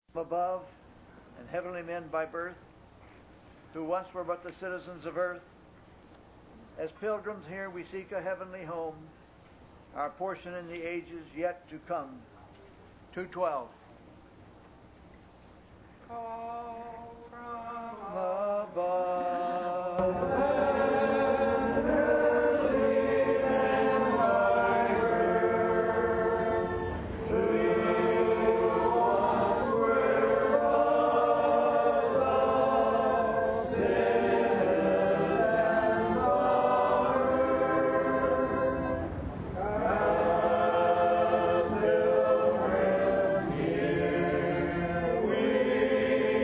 above, and heavenly men by birth, who once were but the citizens of earth. As pilgrims here we seek a heavenly home, our portion in the ages yet to come. 212. Call from above. We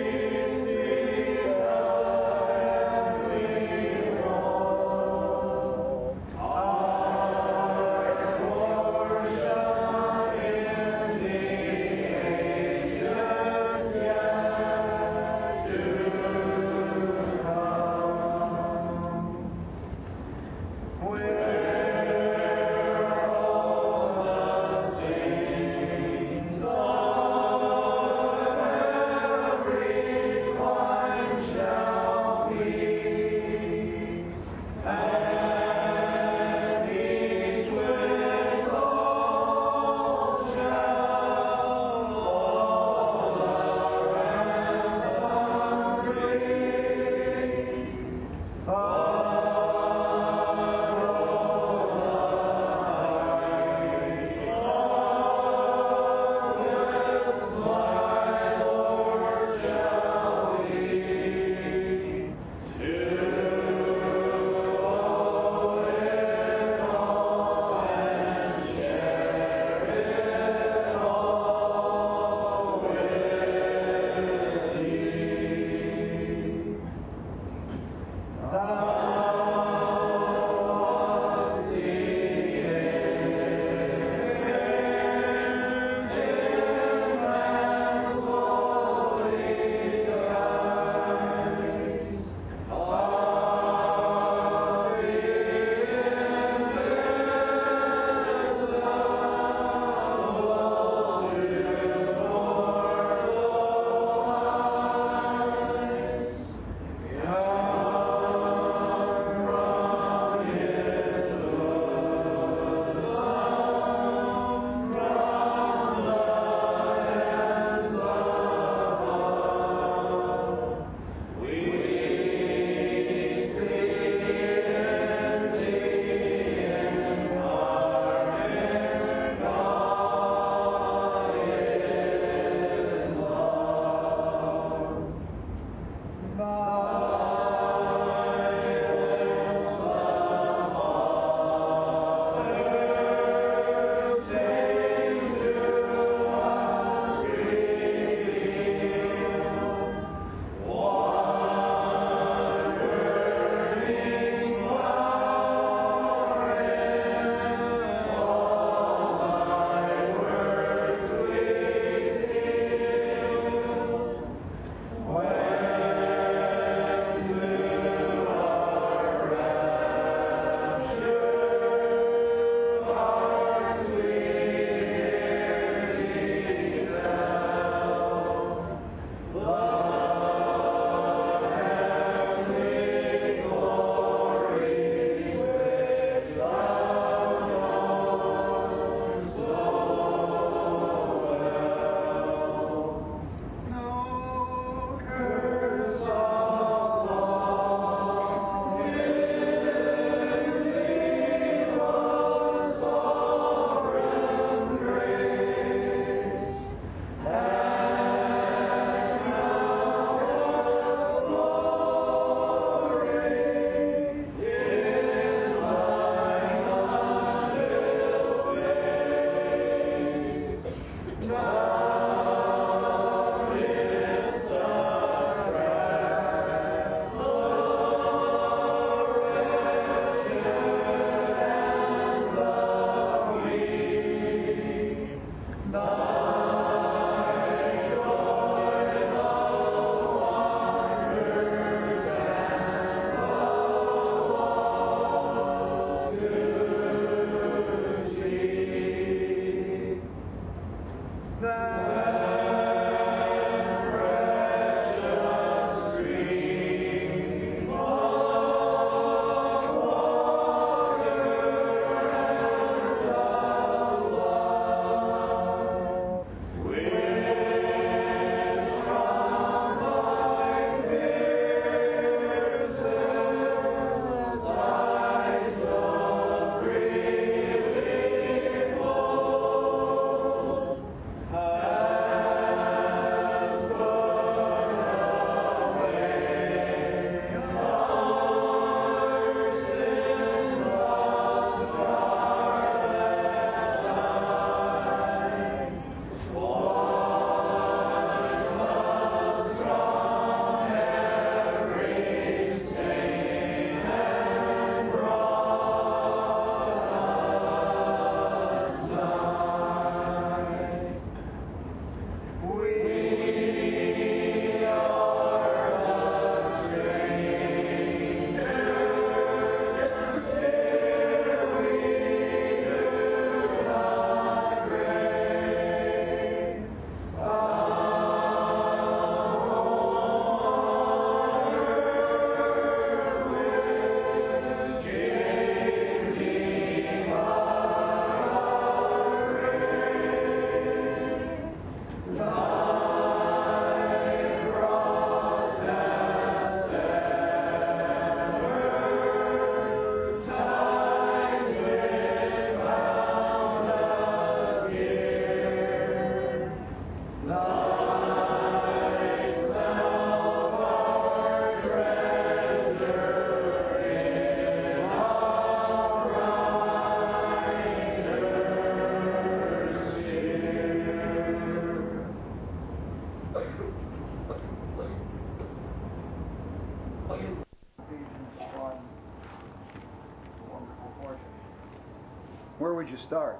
Where would you start?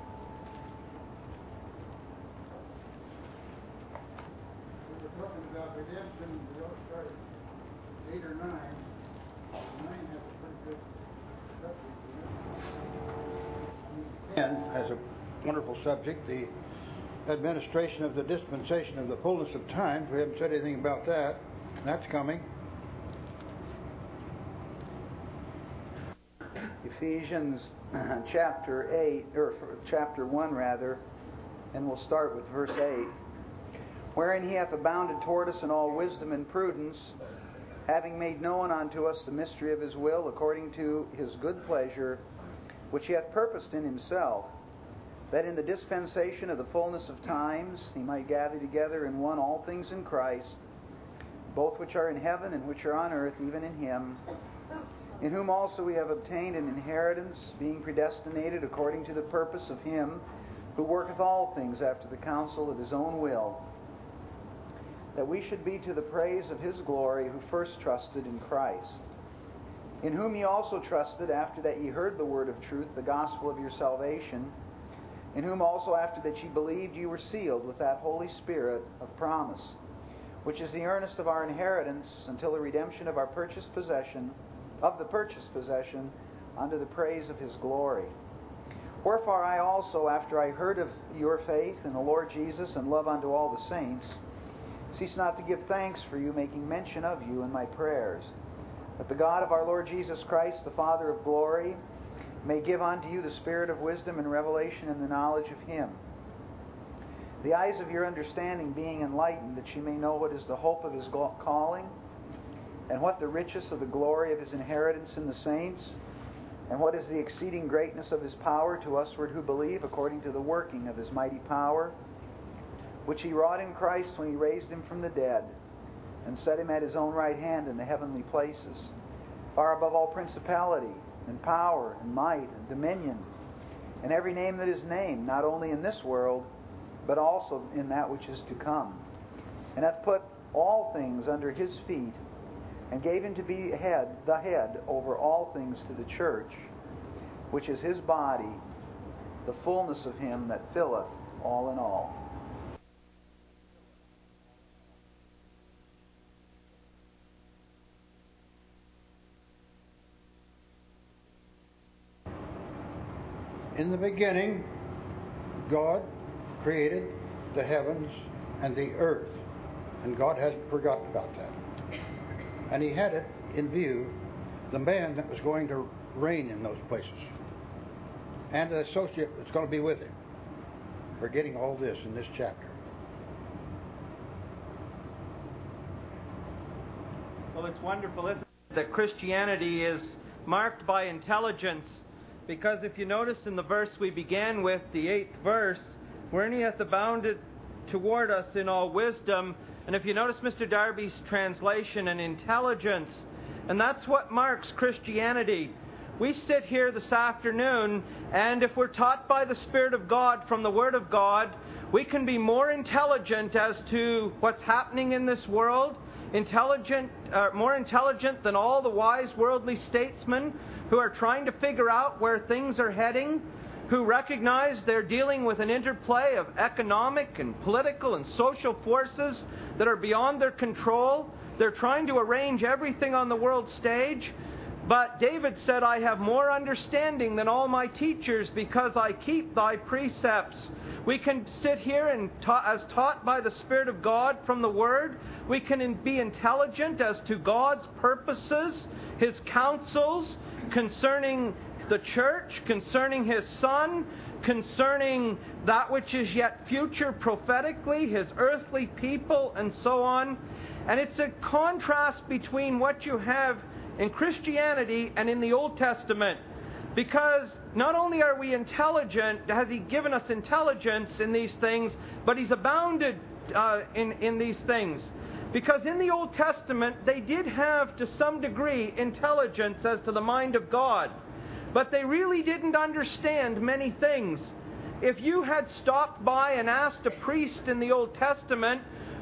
We were talking about redemption. We ought to start at 8 or 9. 9 has a pretty good subject. And has a wonderful subject, the administration of the dispensation of the fullness of times. We haven't said anything about that. That's coming. Ephesians chapter 8, or chapter 1 rather, and we'll start with verse 8. Wherein he hath abounded toward us in all wisdom and prudence, having made known unto us the mystery of his will, according to his good pleasure, which he hath purposed in himself, that in the dispensation of the fullness of times he might gather together in one all things in Christ, both which are in heaven and which are on earth, even in him, in whom also we have obtained an inheritance, being predestinated according to the purpose of him who worketh all things after the counsel of his own will, that we should be to the praise of his glory, who first trusted in Christ, in whom ye also trusted, after that ye heard the word of truth, the gospel of your salvation, in whom also after that ye believed ye were sealed with that Holy Spirit of promise, which is the earnest of our inheritance, until the redemption of our purchased possession, unto the praise of his glory. Wherefore I also, after I heard of your faith in the Lord Jesus and love unto all the saints, cease not to give thanks for you, making mention of you in my prayers, that the God of our Lord Jesus Christ, the Father of glory, may give unto you the spirit of wisdom and revelation in the knowledge of him, the eyes of your understanding being enlightened, that ye may know what is the hope of his calling, and what the riches of the glory of his inheritance in the saints, and what is the exceeding greatness of his power to usward who believe, according to the working of his mighty power, which he wrought in Christ when he raised him from the dead, and set him at his own right hand in the heavenly places, far above all principality, and power, and might, and dominion, and every name that is named, not only in this world, but also in that which is to come, and hath put all things under his feet, and gave him to be the head over all things to the church, which is his body, the fullness of him that filleth all in all. In the beginning, God created the heavens and the earth, and God hasn't forgotten about that. And he had it in view, the man that was going to reign in those places, and the associate that's going to be with him. We're getting all this in this chapter. Well, it's wonderful, isn't it, that Christianity is marked by intelligence, because if you notice in the verse we began with, the 8th verse, wherein he hath abounded toward us in all wisdom, and if you notice Mr. Darby's translation, and intelligence, and that's what marks Christianity. We sit here this afternoon, and if we're taught by the Spirit of God from the Word of God, we can be more intelligent as to what's happening in this world, more intelligent than all the wise worldly statesmen who are trying to figure out where things are heading, who recognize they're dealing with an interplay of economic and political and social forces that are beyond their control. They're trying to arrange everything on the world stage. But David said, I have more understanding than all my teachers, because I keep thy precepts. We can sit here and, as taught by the Spirit of God from the Word, we can be intelligent as to God's purposes, his counsels concerning the church, concerning his Son, concerning that which is yet future prophetically, his earthly people, and so on. And it's a contrast between what you have in Christianity and in the Old Testament, because not only are we intelligent, has he given us intelligence in these things, but he's abounded in these things. Because in the Old Testament, they did have, to some degree, intelligence as to the mind of God. But they really didn't understand many things. If you had stopped by and asked a priest in the Old Testament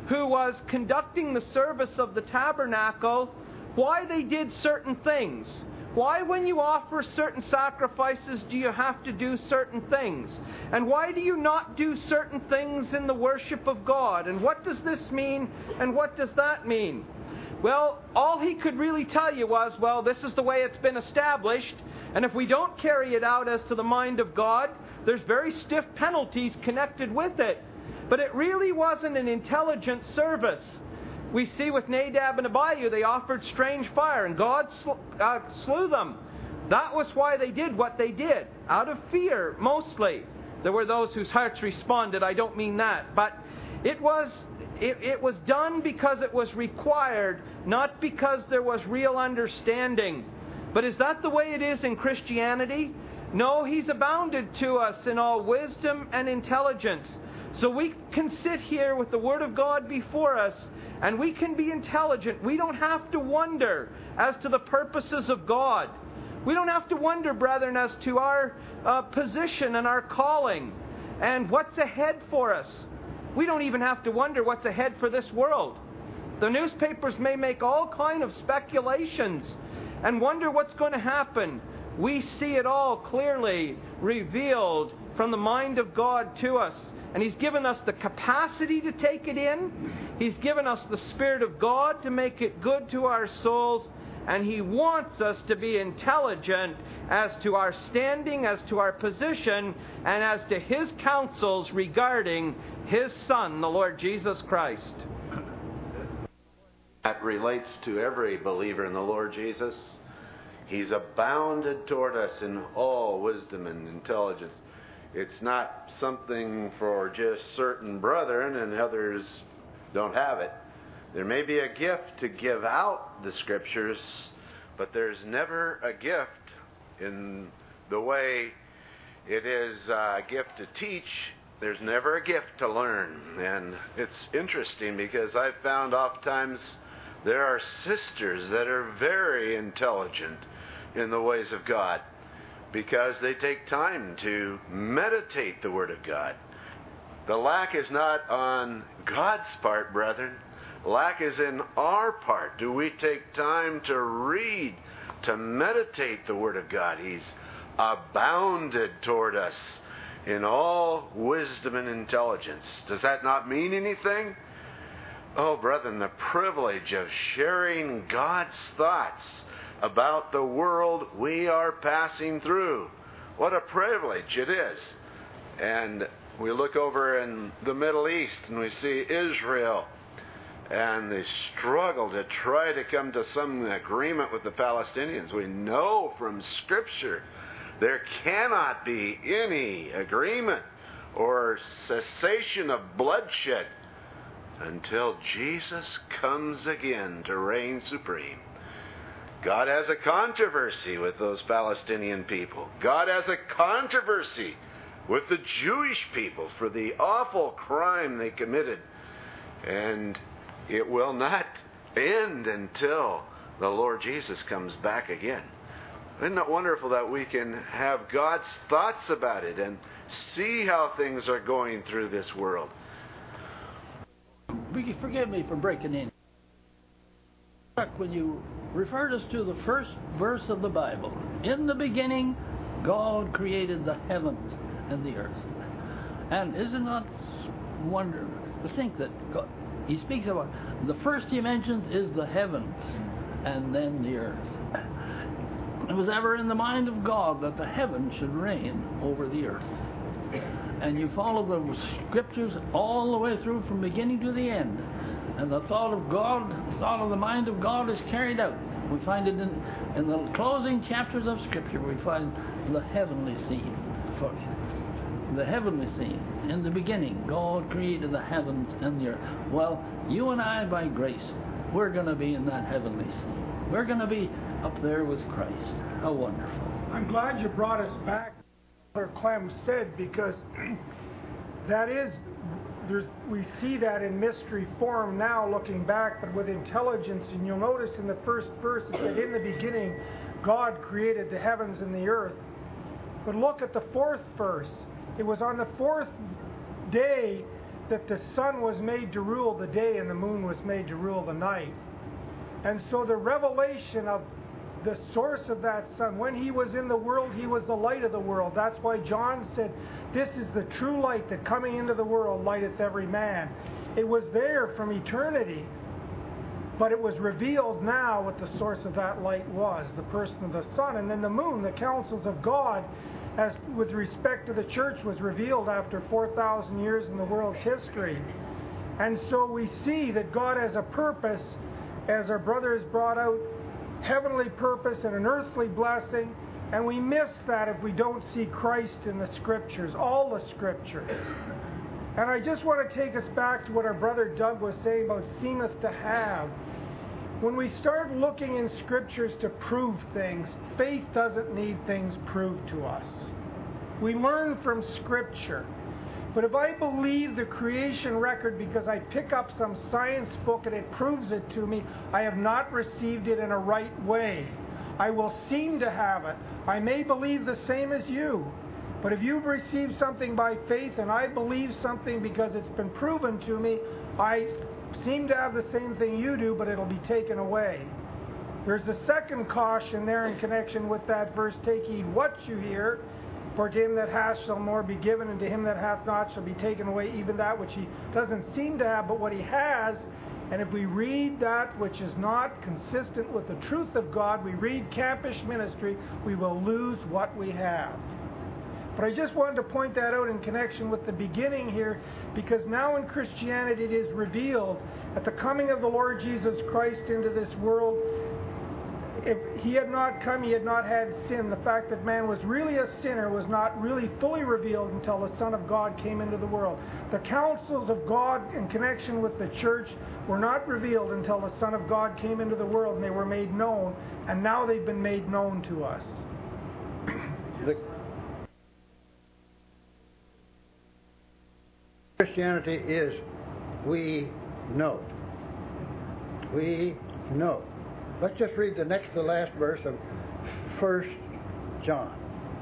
who was conducting the service of the tabernacle, why they did certain things. Why, when you offer certain sacrifices, do you have to do certain things? And why do you not do certain things in the worship of God? And what does this mean, and what does that mean? Well, all he could really tell you was, well, this is the way it's been established, and if we don't carry it out as to the mind of God, there's very stiff penalties connected with it. But it really wasn't an intelligent service. We see with Nadab and Abihu, they offered strange fire, and God slew them. That was why they did what they did, out of fear, mostly. There were those whose hearts responded, I don't mean that. But it was done because it was required, not because there was real understanding. But is that the way it is in Christianity? No, He's abounded to us in all wisdom and intelligence. So we can sit here with the Word of God before us, and we can be intelligent. We don't have to wonder as to the purposes of God. We don't have to wonder, brethren, as to our position and our calling and what's ahead for us. We don't even have to wonder what's ahead for this world. The newspapers may make all kind of speculations and wonder what's going to happen. We see it all clearly revealed from the mind of God to us. And He's given us the capacity to take it in. He's given us the Spirit of God to make it good to our souls. And He wants us to be intelligent as to our standing, as to our position, and as to His counsels regarding His Son, the Lord Jesus Christ. That relates to every believer in the Lord Jesus. He's abounded toward us in all wisdom and intelligence. It's not something for just certain brethren and others don't have it. There may be a gift to give out the Scriptures, but there's never a gift in the way it is a gift to teach. There's never a gift to learn. And it's interesting because I've found oftentimes there are sisters that are very intelligent in the ways of God, because they take time to meditate the Word of God. The lack is not on God's part, brethren. Lack is in our part. Do we take time to read, to meditate the Word of God? He's abounded toward us in all wisdom and intelligence. Does that not mean anything? Oh, brethren, the privilege of sharing God's thoughts about the world we are passing through. What a privilege it is. And we look over in the Middle East and we see Israel and the struggle to try to come to some agreement with the Palestinians. We know from Scripture there cannot be any agreement or cessation of bloodshed until Jesus comes again to reign supreme. God has a controversy with those Palestinian people. God has a controversy with the Jewish people for the awful crime they committed. And it will not end until the Lord Jesus comes back again. Isn't it wonderful that we can have God's thoughts about it and see how things are going through this world? Forgive me for breaking in. When you referred us to the first verse of the Bible, in the beginning, God created the heavens and the earth. And is it not wonderful to think that God, He speaks about, the first He mentions is the heavens and then the earth. It was ever in the mind of God that the heavens should reign over the earth. And you follow the Scriptures all the way through from beginning to the end. And the thought of God, the thought of the mind of God is carried out. We find it in the closing chapters of Scripture. We find the heavenly scene. The heavenly scene. In the beginning, God created the heavens and the earth. Well, you and I, by grace, we're going to be in that heavenly scene. We're going to be up there with Christ. How wonderful. I'm glad you brought us back to what Clem said, because that is, we see that in mystery form now looking back, but with intelligence. And you'll notice in the first verse it said, in the beginning, God created the heavens and the earth. But look at the fourth verse. It was on the fourth day that the sun was made to rule the day and the moon was made to rule the night. And so the revelation of the source of that sun, when he was in the world, he was the light of the world. That's why John said, this is the true light that coming into the world lighteth every man. It was there from eternity, but it was revealed now what the source of that light was, the person of the sun. And then the moon, the counsels of God, as with respect to the church, was revealed after 4,000 years in the world's history. And so we see that God has a purpose, as our brother has brought out, heavenly purpose and an earthly blessing, and we miss that if we don't see Christ in the Scriptures, all the Scriptures. And I just want to take us back to what our brother Doug was saying about seemeth to have. When we start looking in Scriptures to prove things, faith doesn't need things proved to us. We learn from Scripture. But if I believe the creation record because I pick up some science book and it proves it to me, I have not received it in a right way. I will seem to have it. I may believe the same as you. But if you've received something by faith and I believe something because it's been proven to me, I seem to have the same thing you do, but it'll be taken away. There's a second caution there in connection with that verse, take heed what you hear. For to him that hath shall more be given, and to him that hath not shall be taken away even that which he doesn't seem to have, but what he has. And if we read that which is not consistent with the truth of God, we read campish ministry, we will lose what we have. But I just wanted to point that out in connection with the beginning here, because now in Christianity it is revealed at the coming of the Lord Jesus Christ into this world. If he had not come, he had not had sin. The fact that man was really a sinner was not really fully revealed until the Son of God came into the world. The counsels of God in connection with the church were not revealed until the Son of God came into the world and they were made known, and now they've been made known to us. Christianity is we know. We know. Let's just read the next to the last verse of 1 John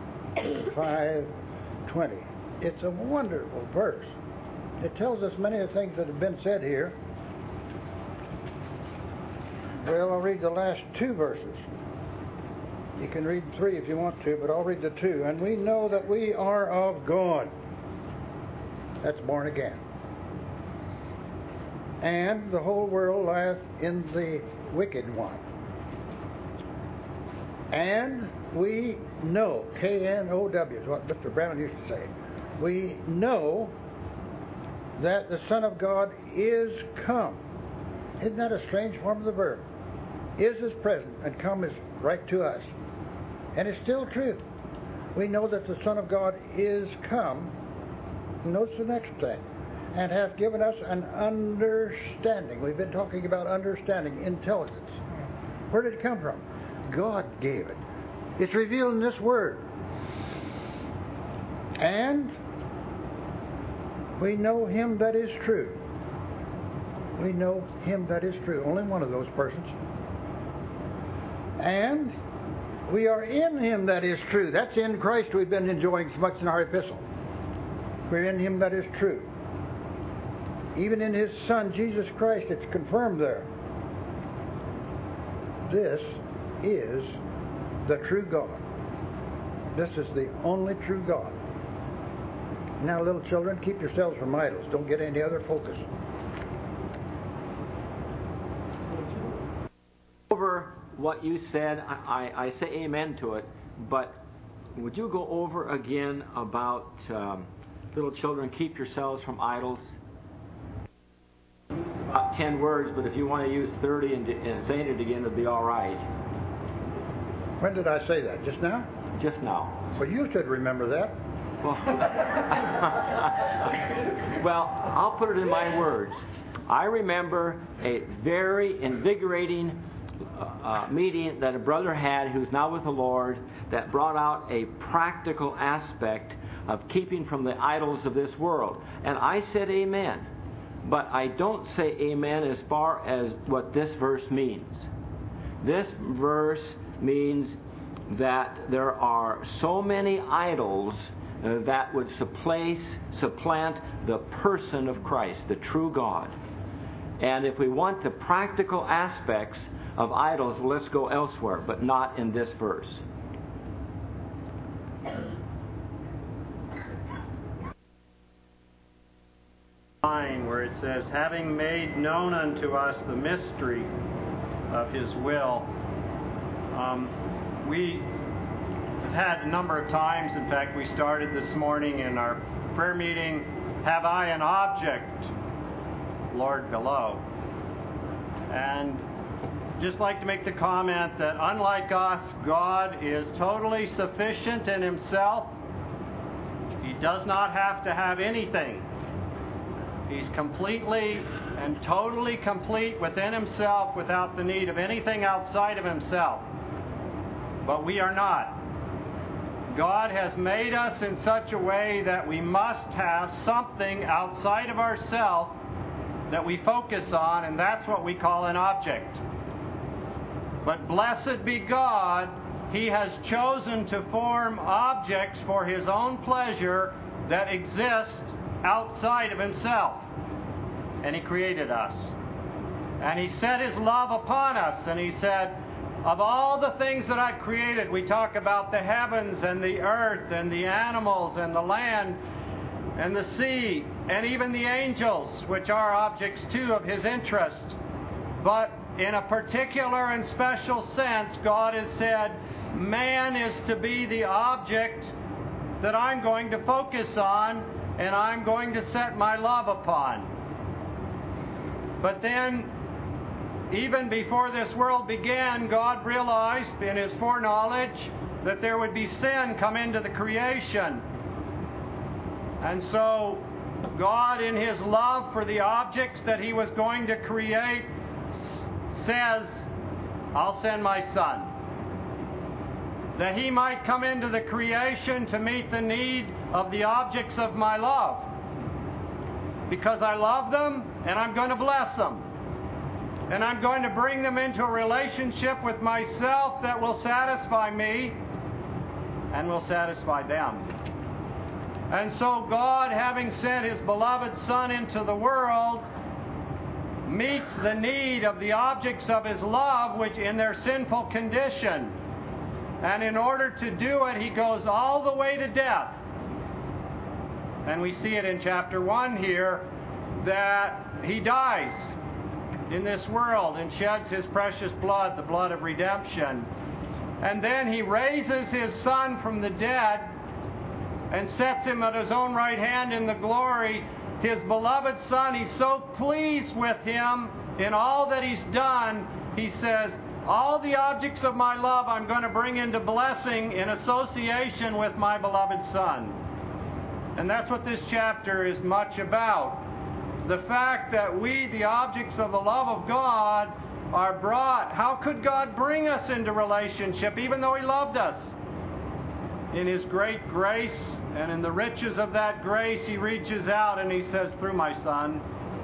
5:20. It's a wonderful verse. It tells us many of the things that have been said here. Well, I'll read the last two verses. You can read 3 if you want to, but I'll read the 2. And we know that we are of God. That's born again. And the whole world lieth in the wicked one. And we know, K-N-O-W is what Mr. Brown used to say. We know that the Son of God is come. Isn't that a strange form of the verb? Is present, and come is right to us. And it's still true. We know that the Son of God is come. Notice the next thing. And hath given us an understanding. We've been talking about understanding, intelligence. Where did it come from? God gave it. It's revealed in this word. And we know him that is true. We know him that is true. Only one of those persons. And we are in him that is true. That's in Christ we've been enjoying so much in our epistle. We're in him that is true. Even in his Son, Jesus Christ, it's confirmed there. This is the true God. This is the only true God. Now, little children, keep yourselves from idols. Don't get any other focus. Over what you said, I say amen to it, but would you go over again about little children, keep yourselves from idols? About 10 words, but if you want to use 30 and saying it again, it'd be all right. When did I say that? Just now? Just now. Well, you should remember that. Well, I'll put it in my words. I remember a very invigorating meeting that a brother had who's now with the Lord that brought out a practical aspect of keeping from the idols of this world. And I said amen. But I don't say amen as far as what this verse means. This verse means that there are so many idols that would supplant the person of Christ, the true God. And if we want the practical aspects of idols, let's go elsewhere, but not in this verse. Where it says, having made known unto us the mystery of His will. We have had a number of times, in fact we started this morning in our prayer meeting, have I an object, Lord, below? And just like to make the comment that unlike us, God is totally sufficient in Himself. He does not have to have anything. He's completely and totally complete within Himself without the need of anything outside of Himself. But we are not. God has made us in such a way that we must have something outside of ourselves that we focus on, and that's what we call an object. But blessed be God, He has chosen to form objects for His own pleasure that exist outside of Himself. And He created us. And He set His love upon us. And He said, of all the things that I've created, we talk about the heavens and the earth and the animals and the land and the sea and even the angels, which are objects too of His interest. But in a particular and special sense, God has said, man is to be the object that I'm going to focus on and I'm going to set my love upon. But then, even before this world began, God realized in His foreknowledge that there would be sin come into the creation. And so, God, in His love for the objects that He was going to create, says, I'll send my Son, that He might come into the creation to meet the need of the objects of my love. Because I love them, and I'm going to bless them. And I'm going to bring them into a relationship with myself that will satisfy me and will satisfy them. And so God, having sent His beloved Son into the world, meets the need of the objects of His love, which in their sinful condition. And in order to do it, He goes all the way to death. And we see it in chapter 1 here, that He dies in this world and sheds His precious blood, the blood of redemption. And then He raises His Son from the dead and sets Him at His own right hand in the glory. His beloved Son, He's so pleased with Him in all that He's done, He says, all the objects of my love I'm going to bring into blessing in association with my beloved Son. And that's what this chapter is much about. The fact that we, the objects of the love of God, are brought. How could God bring us into relationship even though He loved us? In His great grace and in the riches of that grace, He reaches out and He says, through my Son,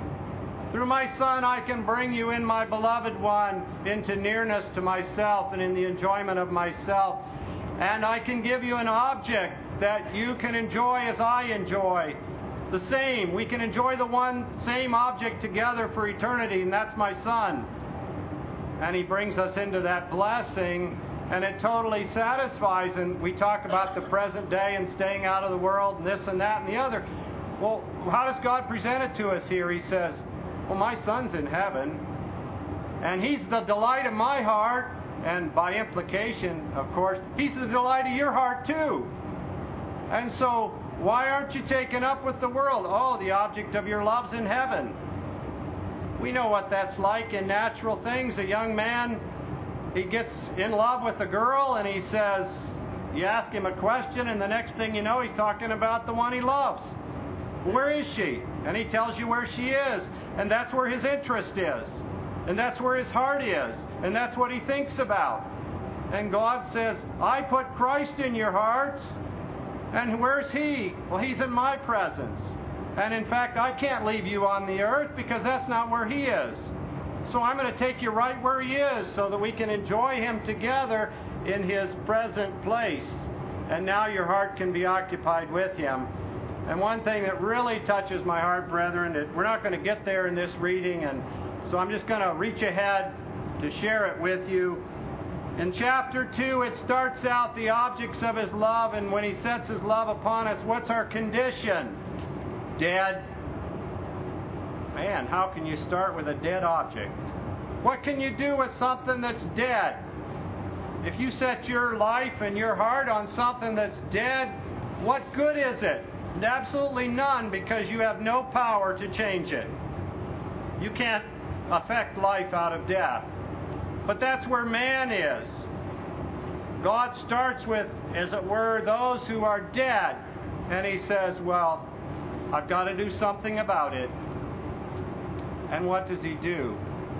I can bring you in my beloved one into nearness to myself and in the enjoyment of myself. And I can give you an object that you can enjoy as I enjoy. The same. We can enjoy the one same object together for eternity, and that's my Son. And He brings us into that blessing, and it totally satisfies. And we talk about the present day and staying out of the world and this and that and the other. Well, how does God present it to us here? He says, well, my Son's in heaven, and He's the delight of my heart, and by implication, of course, He's the delight of your heart too. And so, why aren't you taken up with the world? Oh, the object of your love's in heaven. We know what that's like in natural things. A young man, he gets in love with a girl, and he says, you ask him a question, and the next thing you know, he's talking about the one he loves. Where is she? And he tells you where she is. And that's where his interest is. And that's where his heart is. And that's what he thinks about. And God says, I put Christ in your hearts. And where's He? Well, He's in my presence. And in fact, I can't leave you on the earth because that's not where He is. So I'm going to take you right where He is so that we can enjoy Him together in His present place. and now your heart can be occupied with Him. And one thing that really touches my heart, brethren, that we're not going to get there in this reading, and so I'm just going to reach ahead to share it with you. In chapter 2, it starts out the objects of His love, and when He sets His love upon us, what's our condition? Dead. Man, how can you start with a dead object? What can you do with something that's dead? If you set your life and your heart on something that's dead, what good is it? Absolutely none, because you have no power to change it. You can't affect life out of death. But that's where man is. God starts with, as it were, those who are dead. And He says, well, I've got to do something about it. And what does He do?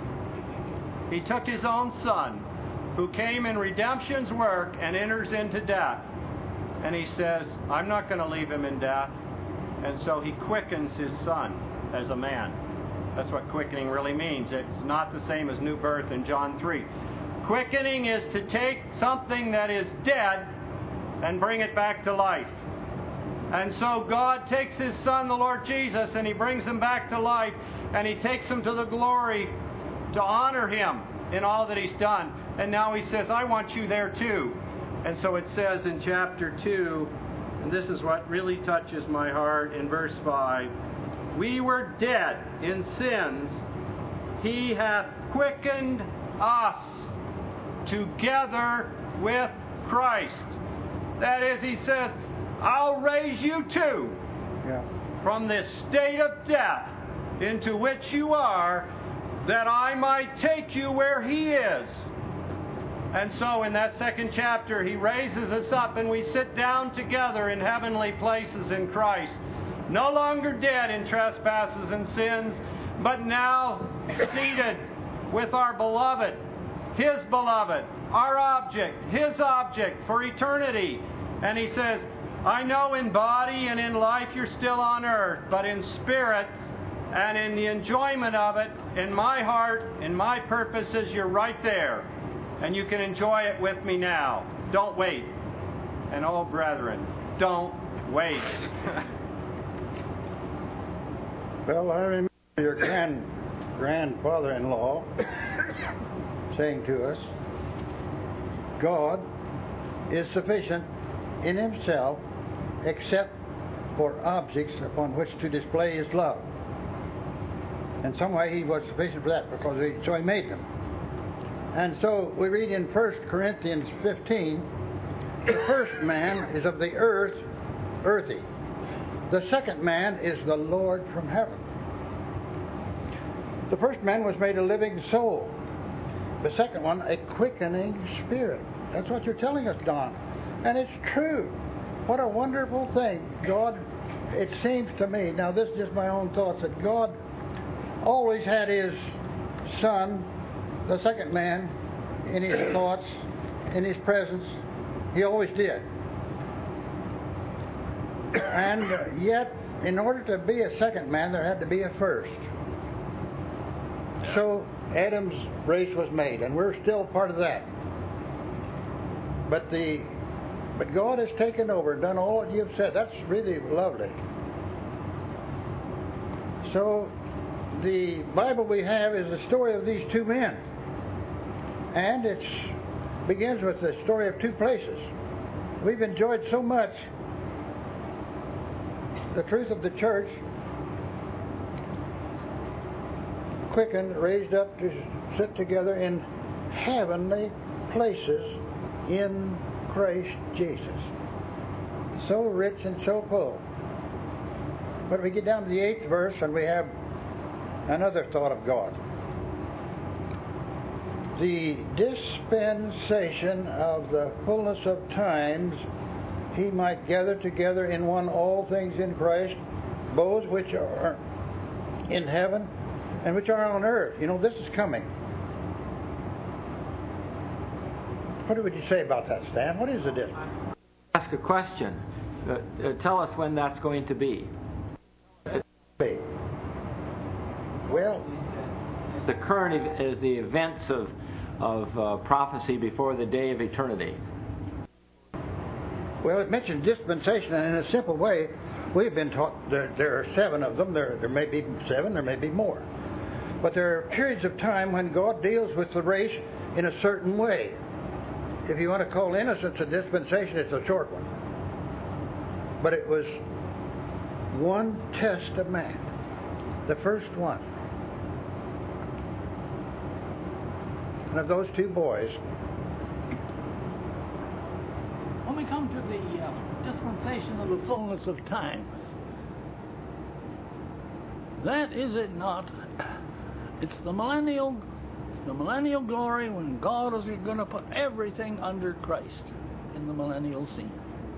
He took His own Son, who came in redemption's work and enters into death. And He says, I'm not going to leave Him in death. And so He quickens His Son as a man. That's what quickening really means. It's not the same as new birth in John 3. Quickening is to take something that is dead and bring it back to life. And so God takes His Son, the Lord Jesus, and He brings Him back to life, and He takes Him to the glory to honor Him in all that He's done. And now He says, I want you there too. And so it says in chapter 2, and this is what really touches my heart in verse 5, we were dead in sins. He hath quickened us together with Christ. That is, He says, I'll raise you too from this state of death into which you are, that I might take you where He is. And so in that second chapter, He raises us up and we sit down together in heavenly places in Christ. No longer dead in trespasses and sins, but now seated with our beloved, His beloved, our object, His object for eternity. And He says, I know in body and in life you're still on earth, but in spirit and in the enjoyment of it, in my heart, in my purposes, you're right there. And you can enjoy it with me now. Don't wait. And oh, brethren, don't wait. Well, I remember your grandfather-in-law saying to us, God is sufficient in Himself except for objects upon which to display His love. And some way He was sufficient for that, so He made them. And so we read in 1 Corinthians 15, the first man is of the earth, earthy. The second man is the Lord from heaven. The first man was made a living soul. The second one, a quickening spirit. That's what you're telling us, Don. And it's true. What a wonderful thing. God, it seems to me, now this is just my own thoughts, that God always had His Son, the second man, in His thoughts, in His presence. He always did. And yet, in order to be a second man, there had to be a first. So Adam's race was made, and we're still part of that. But God has taken over and done all that you've said. That's really lovely. So the Bible we have is the story of these two men. And it begins with the story of two places. We've enjoyed so much the truth of the church, quickened, raised up to sit together in heavenly places in Christ Jesus. So rich and so full. But we get down to the 8th verse and we have another thought of God. The dispensation of the fullness of times, He might gather together in one all things in Christ, both which are in heaven and which are on earth. You know, this is coming. What would you say about that, Stan? What is the difference? Ask a question. Tell us when that's going to be. Well, the current is the events of prophecy before the day of eternity. Well, it mentions dispensation, and in a simple way, we've been taught that there are 7 of them. There may be 7, there may be more. But there are periods of time when God deals with the race in a certain way. If you want to call innocence a dispensation, it's a short one. But it was one test of man, the first one. And of those 2 boys, when we come to the dispensation of the fullness of time, that is it not? It's the millennial glory when God is going to put everything under Christ in the millennial scene.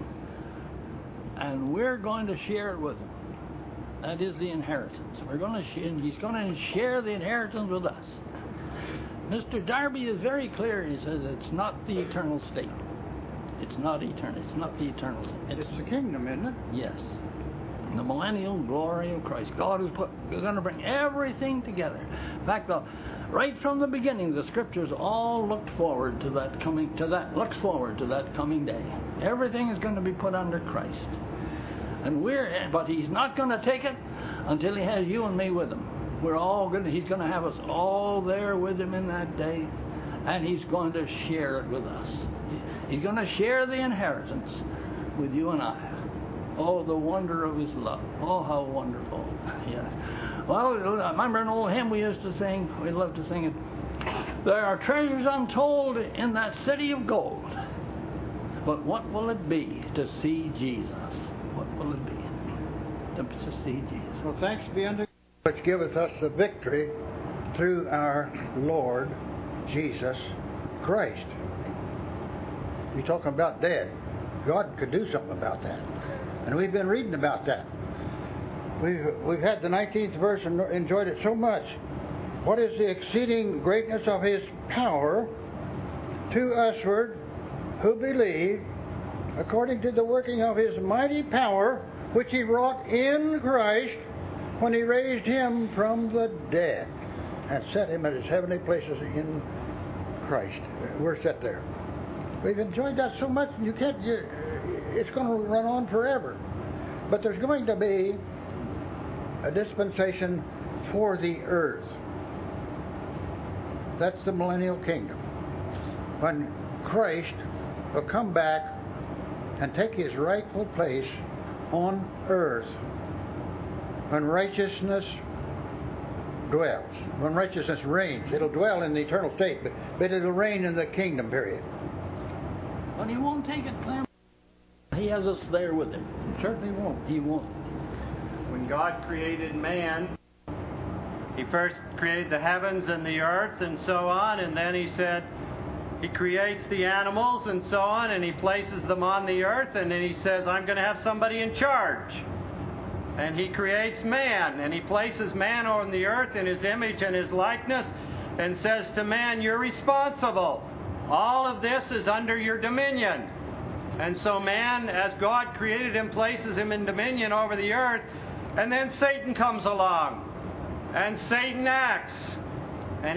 And we're going to share it with Him. That is the inheritance. He's going to share the inheritance with us. Mr. Darby is very clear. He says it's not the eternal state. It's not eternal. It's not the eternal state. it's the kingdom, isn't it? Yes. The millennial glory of Christ. God is going to bring everything together. In fact, right from the beginning, the Scriptures all looked forward to that looks forward to that coming day. Everything is going to be put under Christ. But He's not going to take it until He has you and me with Him. He's going to have us all there with Him in that day, and He's going to share it with us. He's going to share the inheritance with you and I. Oh, the wonder of His love. Oh, how wonderful. Yes. Well, I remember an old hymn we used to sing. We loved to sing it. There are treasures untold in that city of gold. But what will it be to see Jesus? What will it be to see Jesus? Well, thanks be unto God, which giveth us the victory through our Lord Jesus Christ. You're talking about dead. God could do something about that. And we've been reading about that. We've had the 19th verse and enjoyed it so much. What is the exceeding greatness of His power to usward who believe, according to the working of His mighty power, which He wrought in Christ when He raised Him from the dead and set Him at His heavenly places in Christ. We're set there. We've enjoyed that so much, it's going to run on forever. But there's going to be a dispensation for the earth. That's the millennial kingdom. When Christ will come back and take His rightful place on earth. When righteousness dwells. When righteousness reigns. It'll dwell in the eternal state, but it'll reign in the kingdom period. But He won't take it, Clem. He has us there with Him. He certainly won't. He won't. When God created man, He first created the heavens and the earth and so on, and then He said He creates the animals and so on, and He places them on the earth, and then He says, I'm going to have somebody in charge. And He creates man, and He places man on the earth in His image and His likeness, and says to man, you're responsible. All of this is under your dominion. And so man, as God created him, places him in dominion over the earth, and then Satan comes along. And Satan acts. And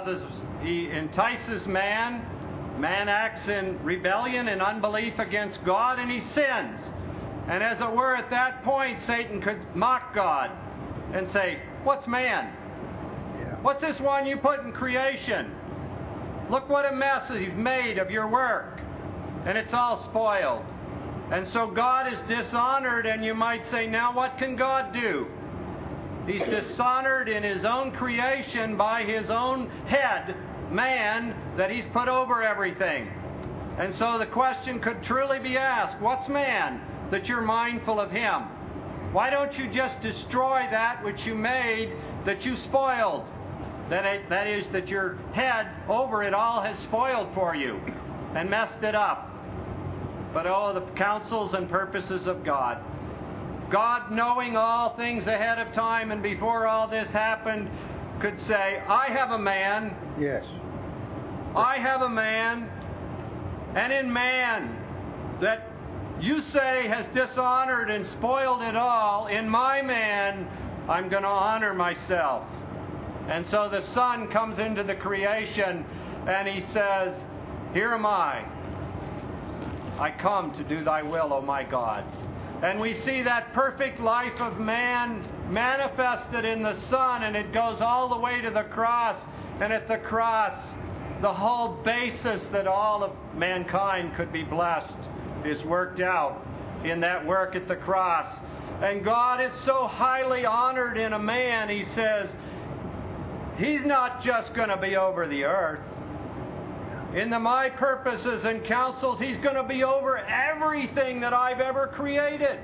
he entices man. Man acts in rebellion and unbelief against God, and he sins. And as it were, at that point, Satan could mock God and say, what's man? Yeah. What's this one you put in creation? Look what a mess you've made of your work. And it's all spoiled. And so God is dishonored, and you might say, now what can God do? He's dishonored in His own creation by His own head, man, that He's put over everything. And so the question could truly be asked, what's man that you're mindful of him? Why don't you just destroy that which you made that you spoiled? That is, that your head over it all has spoiled for you and messed it up. But oh, the counsels and purposes of God. God, knowing all things ahead of time and before all this happened, could say, I have a man. Yes. I have a man. And in man that you say has dishonored and spoiled it all, in my man, I'm going to honor myself. And so the Son comes into the creation and He says, here am I. I come to do thy will, O my God. And we see that perfect life of man manifested in the Son, and it goes all the way to the cross. And at the cross, the whole basis that all of mankind could be blessed is worked out in that work at the cross. And God is so highly honored in a man, He says, He's not just going to be over the earth. In my purposes and counsels, He's going to be over everything that I've ever created.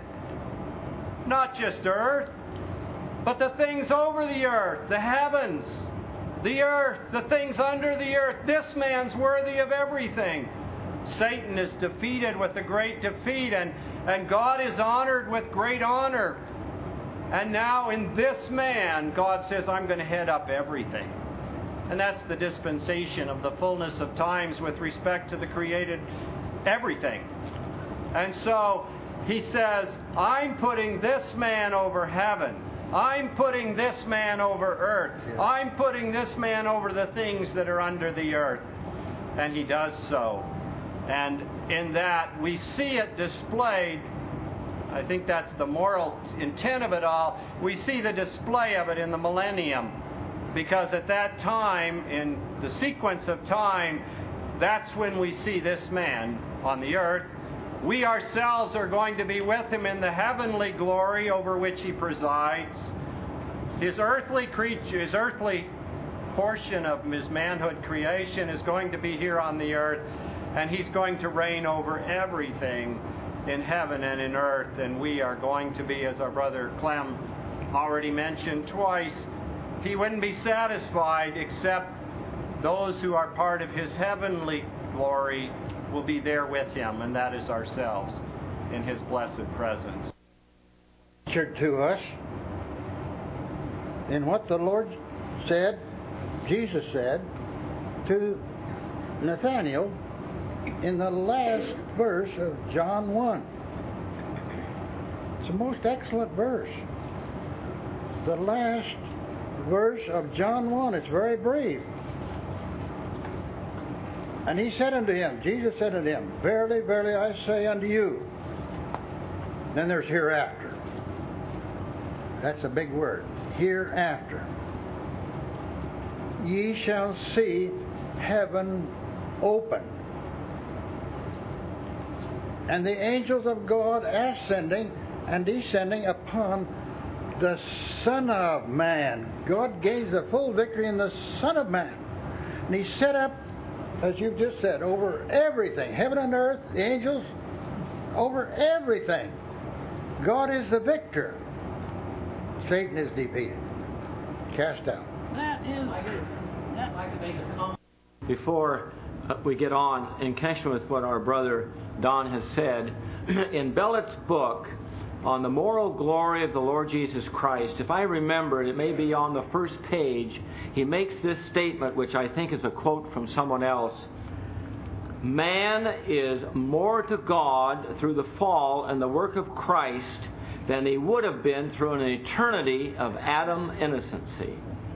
Not just earth, but the things over the earth, the heavens, the earth, the things under the earth. This man's worthy of everything. Satan is defeated with a great defeat, and God is honored with great honor. And now in this man, God says, I'm going to head up everything. And that's the dispensation of the fullness of times with respect to the created everything. And so He says, I'm putting this man over heaven. I'm putting this man over earth. Yeah. I'm putting this man over the things that are under the earth. And He does so. And in that, we see it displayed. I think that's the moral intent of it all. We see the display of it in the millennium. Because at that time, in the sequence of time, that's when we see this man on the earth. We ourselves are going to be with Him in the heavenly glory over which He presides. His earthly creature, His earthly portion of His manhood creation is going to be here on the earth, and He's going to reign over everything in heaven and in earth. And we are going to be, as our brother Clem already mentioned twice, He wouldn't be satisfied except those who are part of His heavenly glory will be there with Him, and that is ourselves in His blessed presence. To us in what the Lord said, Jesus said to Nathanael in the last verse of John 1. It's a most excellent verse. The last verse of John 1. It's very brief. And He said unto him, Jesus said unto him, Verily, verily, I say unto you. Then there's hereafter. That's a big word. Hereafter. Ye shall see heaven open, and the angels of God ascending and descending upon the Son of Man. God gains the full victory in the Son of Man. And He set up, as you've just said, over everything. Heaven and earth, the angels, over everything. God is the victor. Satan is defeated. Cast out. I'd like to make a comment. Before we get on, in connection with what our brother Don has said, in Bellett's book on the moral glory of the Lord Jesus Christ, if I remember it may be on the first page, he makes this statement, which I think is a quote from someone else. Man is more to God through the fall and the work of Christ than he would have been through an eternity of Adam innocency.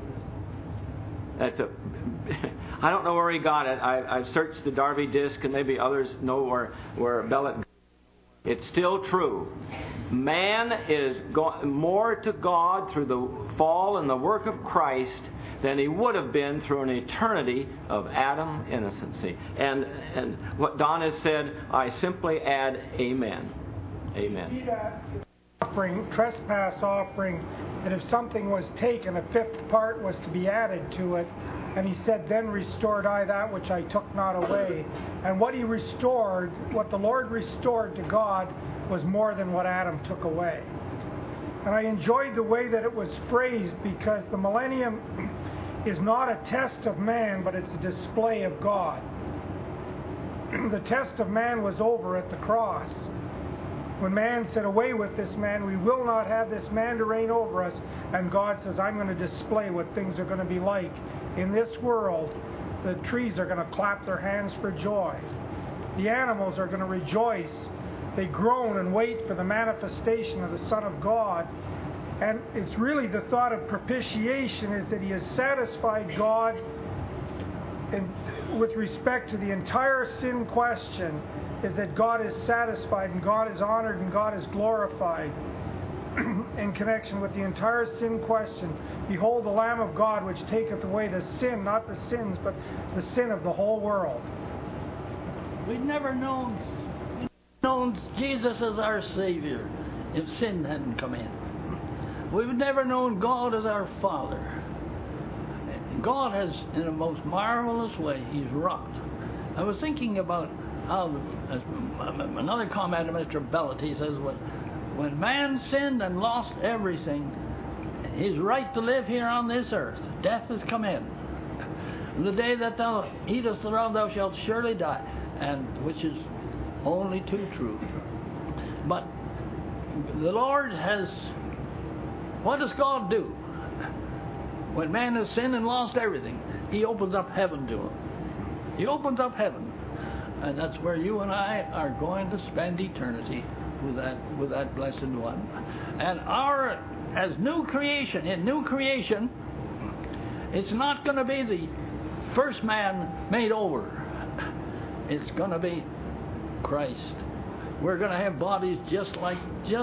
I don't know where he got it. I've searched the Darby disc, and maybe others know where Bellett. It's still true. Man is more to God through the fall and the work of Christ than he would have been through an eternity of Adam innocency. And what Don has said, I simply add amen. Amen. Offering, trespass offering, that if something was taken, a fifth part was to be added to it. And He said, then restored I that which I took not away. And what He restored, what the Lord restored to God, was more than what Adam took away. And I enjoyed the way that it was phrased, because the millennium is not a test of man, but it's a display of God. The test of man was over at the cross. When man said, away with this man, we will not have this man to reign over us. And God says, I'm going to display what things are going to be like. In this world, the trees are going to clap their hands for joy. The animals are going to rejoice. They groan and wait for the manifestation of the Son of God. And it's really the thought of propitiation, is that He has satisfied God with respect to the entire sin question is that God is satisfied and God is honored and God is glorified in connection with the entire sin question. Behold the Lamb of God which taketh away the sin, not the sins, but the sin of the whole world. We'd never known Jesus as our Savior if sin hadn't come in. We've never known God as our Father. God has, in a most marvelous way, He's wrought. I was thinking about how, as another comment of Mr. Bellet, he says, when man sinned and lost everything, his right to live here on this earth, death has come in. The day that thou eatest thereof, thou shalt surely die, and which is only too true. But the Lord has, what does God do? When man has sinned and lost everything, He opens up heaven to him. He opens up heaven. And that's where you and I are going to spend eternity with that blessed one. And as new creation, in new creation, it's not going to be the first man made over. It's going to be Christ. We're going to have bodies just like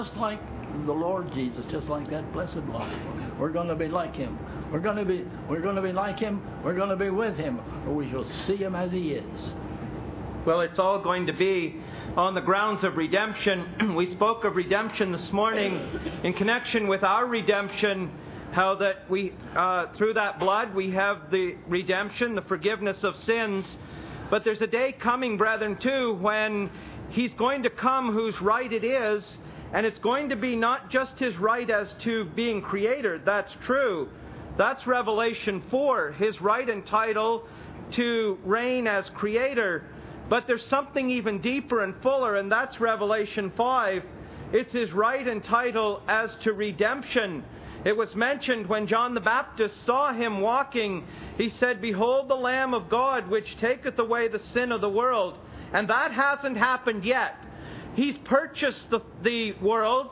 the Lord Jesus, just like that blessed one. We're going to be like Him. We're going to be like Him. We're going to be with Him, or we shall see Him as He is. Well, it's all going to be on the grounds of redemption. We spoke of redemption this morning in connection with our redemption, how that we, through that blood, we have the redemption, the forgiveness of sins. But there's a day coming, brethren, too, when He's going to come whose right it is, and it's going to be not just His right as to being Creator. That's true. That's Revelation 4, His right and title to reign as Creator. But there's something even deeper and fuller, and that's Revelation 5. It's His right and title as to redemption. It was mentioned when John the Baptist saw Him walking, he said, "Behold the Lamb of God, which taketh away the sin of the world." And that hasn't happened yet. He's purchased the world,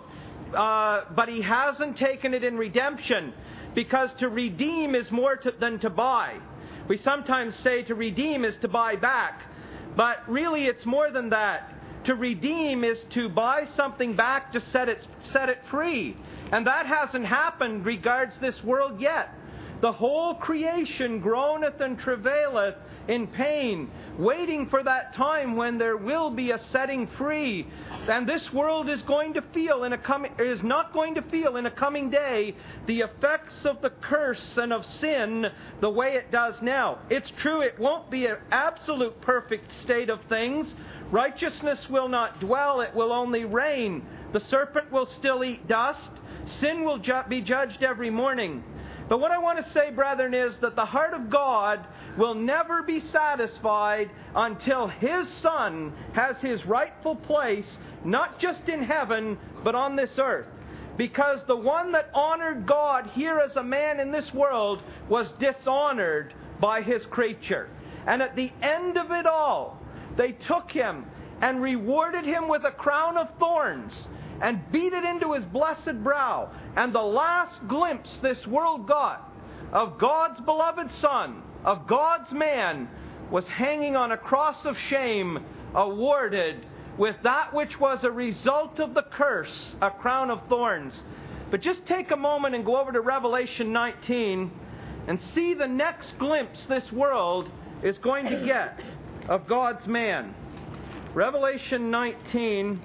but He hasn't taken it in redemption, because to redeem is more than to buy. We sometimes say to redeem is to buy back. But really it's more than that. To redeem is to buy something back to set it free. And that hasn't happened regards this world yet. The whole creation groaneth and travaileth in pain, waiting for that time when there will be a setting free. And this world is going to feel is not going to feel in a coming day the effects of the curse and of sin the way it does now. It's true, it won't be an absolute perfect state of things. Righteousness will not dwell, it will only reign. The serpent will still eat dust. Sin will be judged every morning. But what I want to say, brethren, is that the heart of God will never be satisfied until His Son has His rightful place, not just in heaven, but on this earth. Because the one that honored God here as a man in this world was dishonored by His creature. And at the end of it all, they took Him and rewarded Him with a crown of thorns and beat it into His blessed brow. And the last glimpse this world got of God's beloved Son, of God's man, was hanging on a cross of shame, awarded with that which was a result of the curse, a crown of thorns. But just take a moment and go over to Revelation 19 and see the next glimpse this world is going to get of God's man. Revelation 19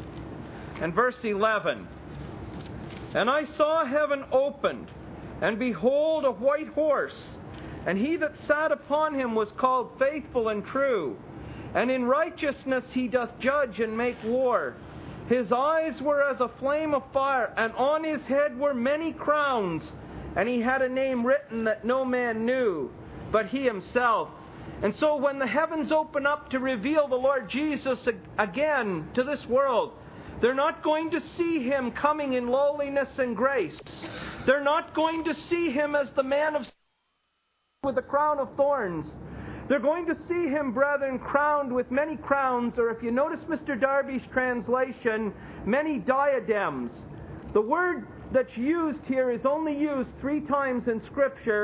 and verse 11. "And I saw heaven opened, and behold a white horse, and he that sat upon him was called Faithful and True, and in righteousness he doth judge and make war. His eyes were as a flame of fire, and on his head were many crowns, and he had a name written that no man knew, but he himself." And so when the heavens open up to reveal the Lord Jesus again to this world, they're not going to see Him coming in lowliness and grace. They're not going to see Him as the man of sin with a crown of thorns. They're going to see Him, brethren, crowned with many crowns, or if you notice Mr. Darby's translation, many diadems. The word that's used here is only used 3 times in Scripture,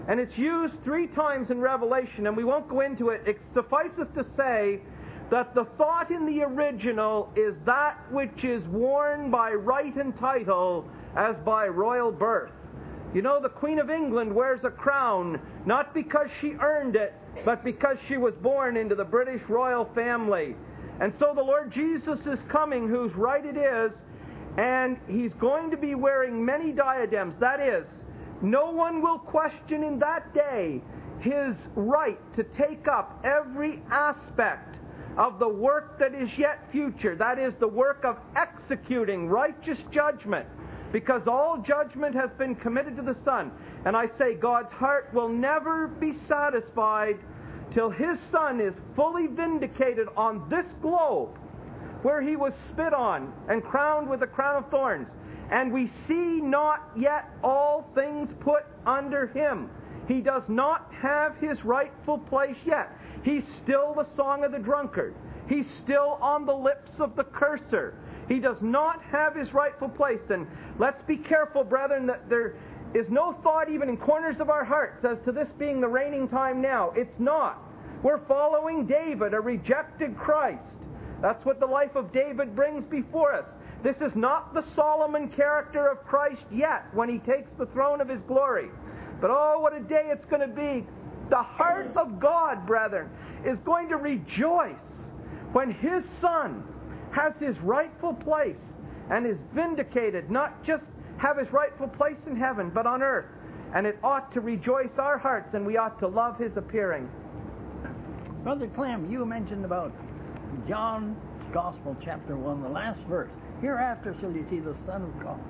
And it's used 3 times in Revelation, and we won't go into it. It sufficeth to say that the thought in the original is that which is worn by right and title as by royal birth. You know, the Queen of England wears a crown, not because she earned it, but because she was born into the British royal family. And so the Lord Jesus is coming, whose right it is, and He's going to be wearing many diadems. That is, no one will question in that day His right to take up every aspect of the work that is yet future. That is, the work of executing righteous judgment, because all judgment has been committed to the Son. And I say, God's heart will never be satisfied till His Son is fully vindicated on this globe, where He was spit on and crowned with a crown of thorns. And we see not yet all things put under Him. He does not have His rightful place yet. He's still the song of the drunkard. He's still on the lips of the curser. He does not have His rightful place. And let's be careful, brethren, that there is no thought even in corners of our hearts as to this being the reigning time now. It's not. We're following David, a rejected Christ. That's what the life of David brings before us. This is not the Solomon character of Christ yet, when He takes the throne of His glory. But oh, what a day it's going to be. The heart of God, brethren, is going to rejoice when His Son has His rightful place and is vindicated, not just have His rightful place in heaven, but on earth. And it ought to rejoice our hearts, and we ought to love His appearing. Brother Clem, you mentioned about John's Gospel, chapter 1, the last verse. Hereafter shall you see the Son of God.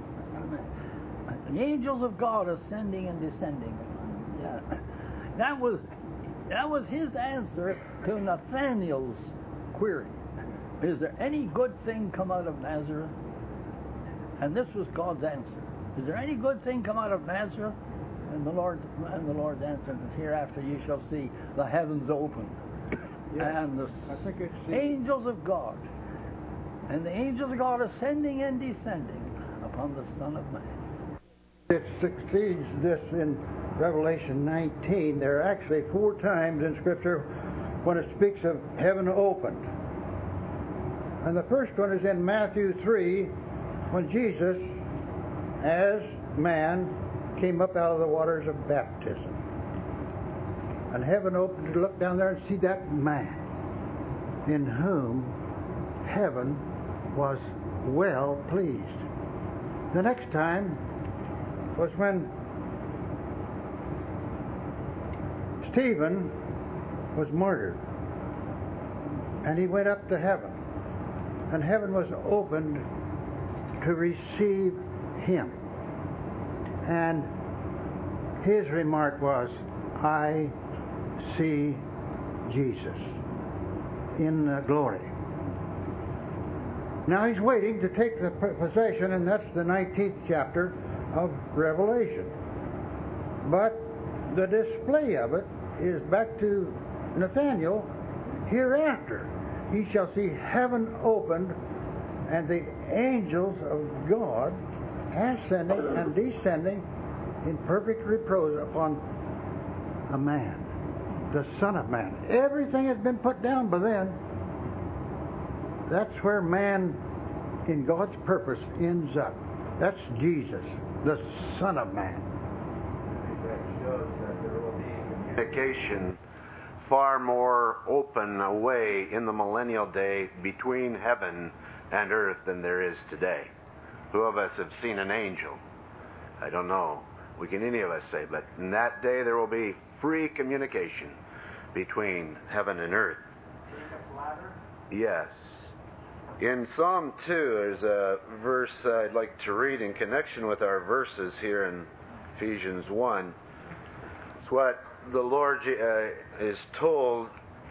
The angels of God ascending and descending. Yeah. That was his answer to Nathanael's query. Is there any good thing come out of Nazareth? And this was God's answer. Is there any good thing come out of Nazareth? And the Lord's answer is, hereafter you shall see the heavens open. Yes, and the I think it's angels of God. And the angels of God ascending and descending upon the Son of Man. It succeeds this in Revelation 19. There are actually 4 times in Scripture when it speaks of heaven opened. And the first one is in Matthew 3, when Jesus, as man, came up out of the waters of baptism. And heaven opened to look down there and see that man in whom heaven was well pleased. The next time was when Stephen was martyred, and he went up to heaven, and heaven was opened to receive him. And his remark was, I see Jesus in glory. Now he's waiting to take the possession, and that's the 19th chapter of Revelation. But the display of it is back to Nathanael. Hereafter he shall see heaven opened, and the angels of God ascending and descending in perfect repose upon a man, the Son of Man. Everything has been put down by then. That's where man, in God's purpose, ends up. That's Jesus, the Son of Man. That shows that there will be communication far more open a way in the millennial day between heaven and earth than there is today. Who of us have seen an angel? I don't know. We can any of us say, but in that day there will be free communication between heaven and earth. Yes. In Psalm 2, there's a verse I'd like to read in connection with our verses here in Ephesians 1. It's what the Lord is told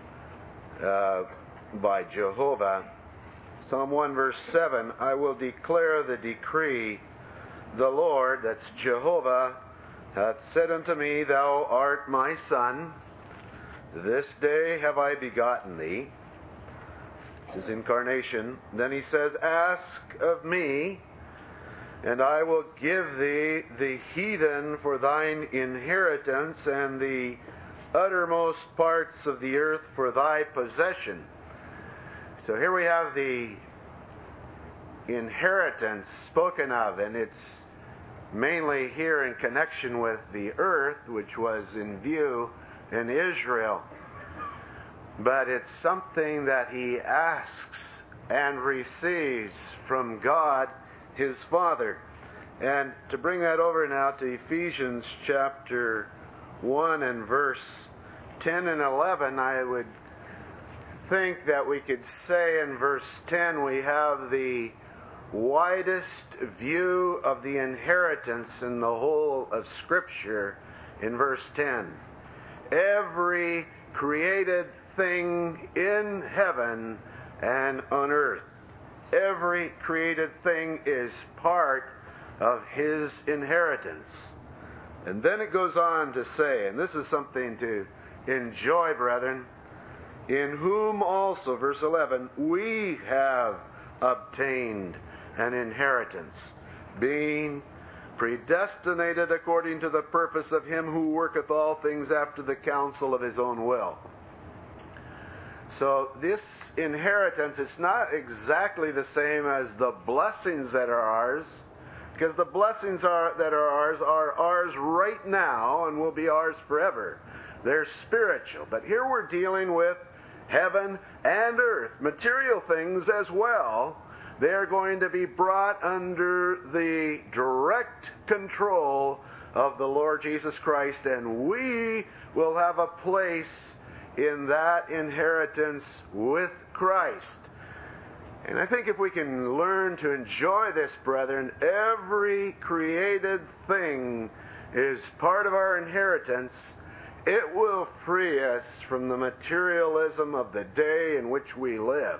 by Jehovah. Psalm 1 verse 7, I will declare the decree, the Lord, that's Jehovah, hath said unto me, Thou art my son, this day have I begotten thee. This is incarnation. Then he says, Ask of me, And I will give thee the heathen for thine inheritance, and the uttermost parts of the earth for thy possession. So here we have the inheritance spoken of, and it's mainly here in connection with the earth, which was in view in Israel. But it's something that he asks and receives from God, his Father. And to bring that over now to Ephesians chapter 1 and verse 10 and 11, I would think that we could say in verse 10 we have the widest view of the inheritance in the whole of Scripture in verse 10. Every created thing in heaven and on earth, every created thing is part of his inheritance. And then it goes on to say, and this is something to enjoy, brethren, in whom also, verse 11, we have obtained an inheritance, being predestinated according to the purpose of him who worketh all things after the counsel of his own will. So this inheritance is not exactly the same as the blessings that are ours, because the blessings that are ours right now and will be ours forever. They're spiritual. But here we're dealing with heaven and earth, material things as well. They're going to be brought under the direct control of the Lord Jesus Christ, and we will have a place in that inheritance with Christ. And I think if we can learn to enjoy this, brethren, every created thing is part of our inheritance. It will free us from the materialism of the day in which we live.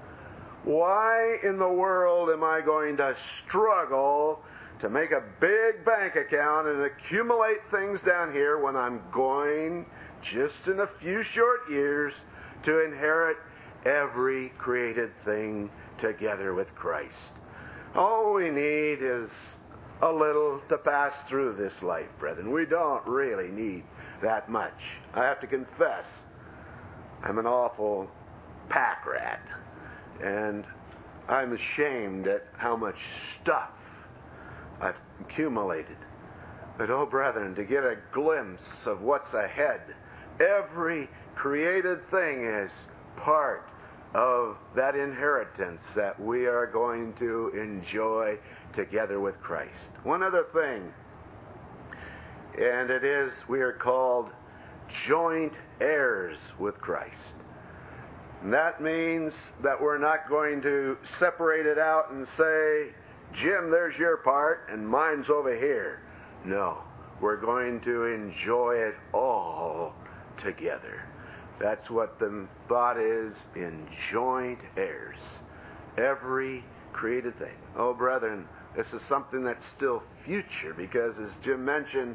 Why in the world am I going to struggle to make a big bank account and accumulate things down here when I'm going, just in a few short years, to inherit every created thing together with Christ? All we need is a little to pass through this life, brethren. We don't really need that much. I have to confess, I'm an awful pack rat. And I'm ashamed at how much stuff I've accumulated. But, oh, brethren, to get a glimpse of what's ahead, every created thing is part of that inheritance that we are going to enjoy together with Christ. One other thing, and it is we are called joint heirs with Christ. And that means that we're not going to separate it out and say, Jim, there's your part and mine's over here. No, we're going to enjoy it all together. That's what the thought is in joint heirs. Every created thing. Oh, brethren, this is something that's still future, because as Jim mentioned,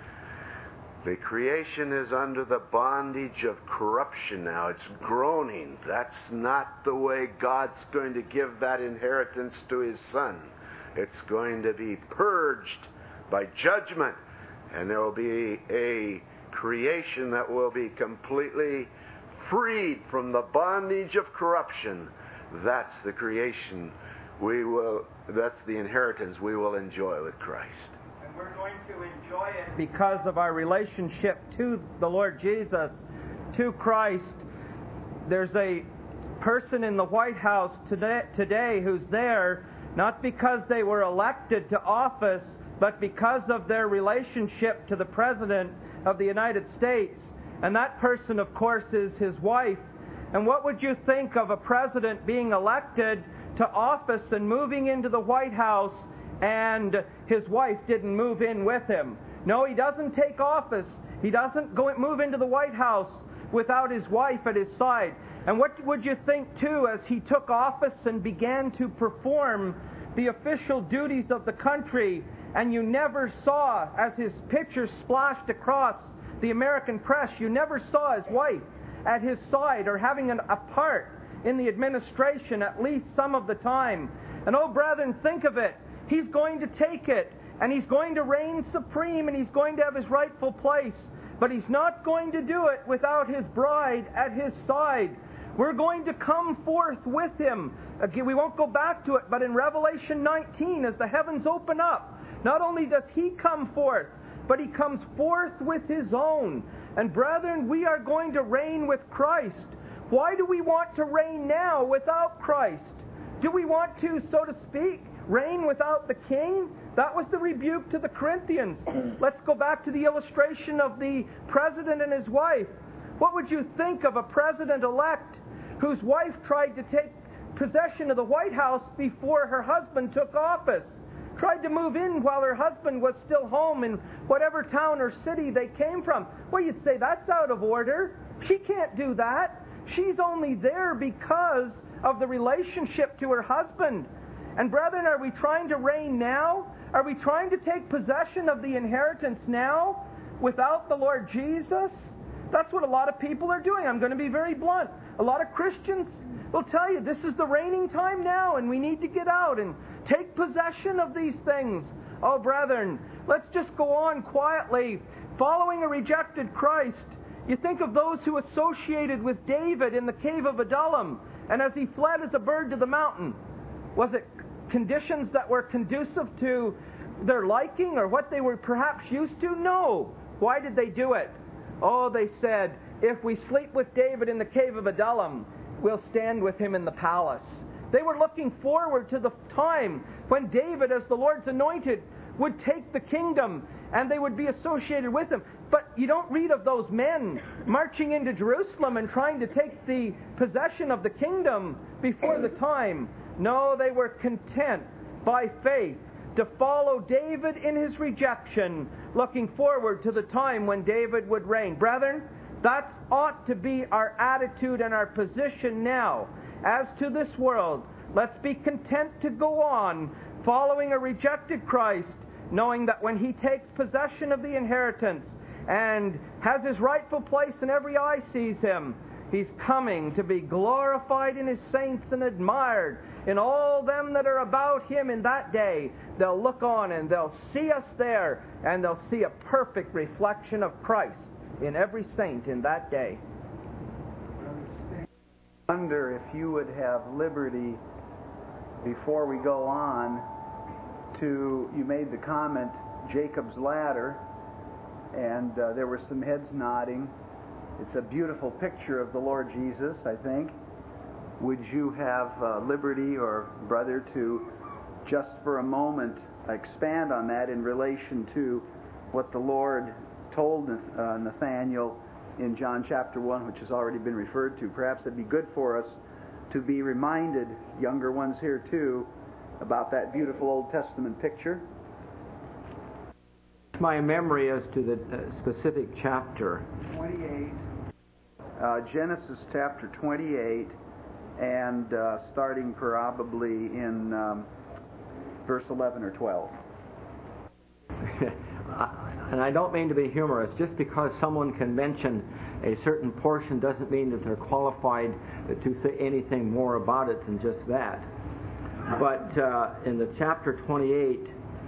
the creation is under the bondage of corruption now. It's groaning. That's not the way God's going to give that inheritance to his Son. It's going to be purged by judgment, and there will be a creation that will be completely freed from the bondage of corruption. That's the creation that's the inheritance we will enjoy with Christ. We're going to enjoy it because of our relationship to the Lord Jesus, to Christ. There's a person in the White House today who's there not because they were elected to office, but because of their relationship to the President of the United States. And that person, of course, is his wife. And what would you think of a president being elected to office and moving into the White House, and his wife didn't move in with him? No, he doesn't take office. He doesn't move into the White House without his wife at his side. And what would you think, too, as he took office and began to perform the official duties of the country, and you never saw, as his picture splashed across the American press, you never saw his wife at his side or having a part in the administration, at least some of the time. And oh, brethren, think of it. He's going to take it, and He's going to reign supreme, and He's going to have His rightful place. But He's not going to do it without His bride at His side. We're going to come forth with Him. Again, we won't go back to it, but in Revelation 19, as the heavens open up, not only does He come forth, but He comes forth with His own. And brethren, we are going to reign with Christ. Why do we want to reign now without Christ? Do we want to, so to speak, reign without the king? That was the rebuke to the Corinthians. Let's go back to the illustration of the president and his wife. What would you think of a president-elect whose wife tried to take possession of the White House before her husband took office? Tried to move in while her husband was still home in whatever town or city they came from. Well, you'd say that's out of order. She can't do that. She's only there because of the relationship to her husband. And brethren, are we trying to reign now? Are we trying to take possession of the inheritance now without the Lord Jesus? That's what a lot of people are doing. I'm going to be very blunt. A lot of Christians will tell you this is the reigning time now and we need to get out and take possession of these things. Oh, brethren, let's just go on quietly following a rejected Christ. You think of those who associated with David in the cave of Adullam, and as he fled as a bird to the mountain. Was it conditions that were conducive to their liking or what they were perhaps used to? No. Why did they do it? Oh, they said, if we sleep with David in the cave of Adullam, we'll stand with him in the palace. They were looking forward to the time when David, as the Lord's anointed, would take the kingdom and they would be associated with him. But you don't read of those men marching into Jerusalem and trying to take the possession of the kingdom before the time. No, they were content by faith to follow David in his rejection, looking forward to the time when David would reign. Brethren, that ought to be our attitude and our position now. As to this world, let's be content to go on following a rejected Christ, knowing that when He takes possession of the inheritance and has His rightful place and every eye sees Him, He's coming to be glorified in His saints and admired in all them that are about Him in that day. They'll look on and they'll see us there, and they'll see a perfect reflection of Christ in every saint in that day. I wonder if you would have liberty, before we go on, you made the comment, Jacob's ladder, and there were some heads nodding. It's a beautiful picture of the Lord Jesus, I think. Would you have liberty, or brother, to just for a moment expand on that in relation to what the Lord told Nathanael in John chapter 1, which has already been referred to? Perhaps it'd be good for us to be reminded, younger ones here too, about that beautiful Old Testament picture. My memory as to the specific chapter. 28. Genesis chapter 28, and starting probably in verse 11 or 12. And I don't mean to be humorous. Just because someone can mention a certain portion doesn't mean that they're qualified to say anything more about it than just that. But in the chapter 28,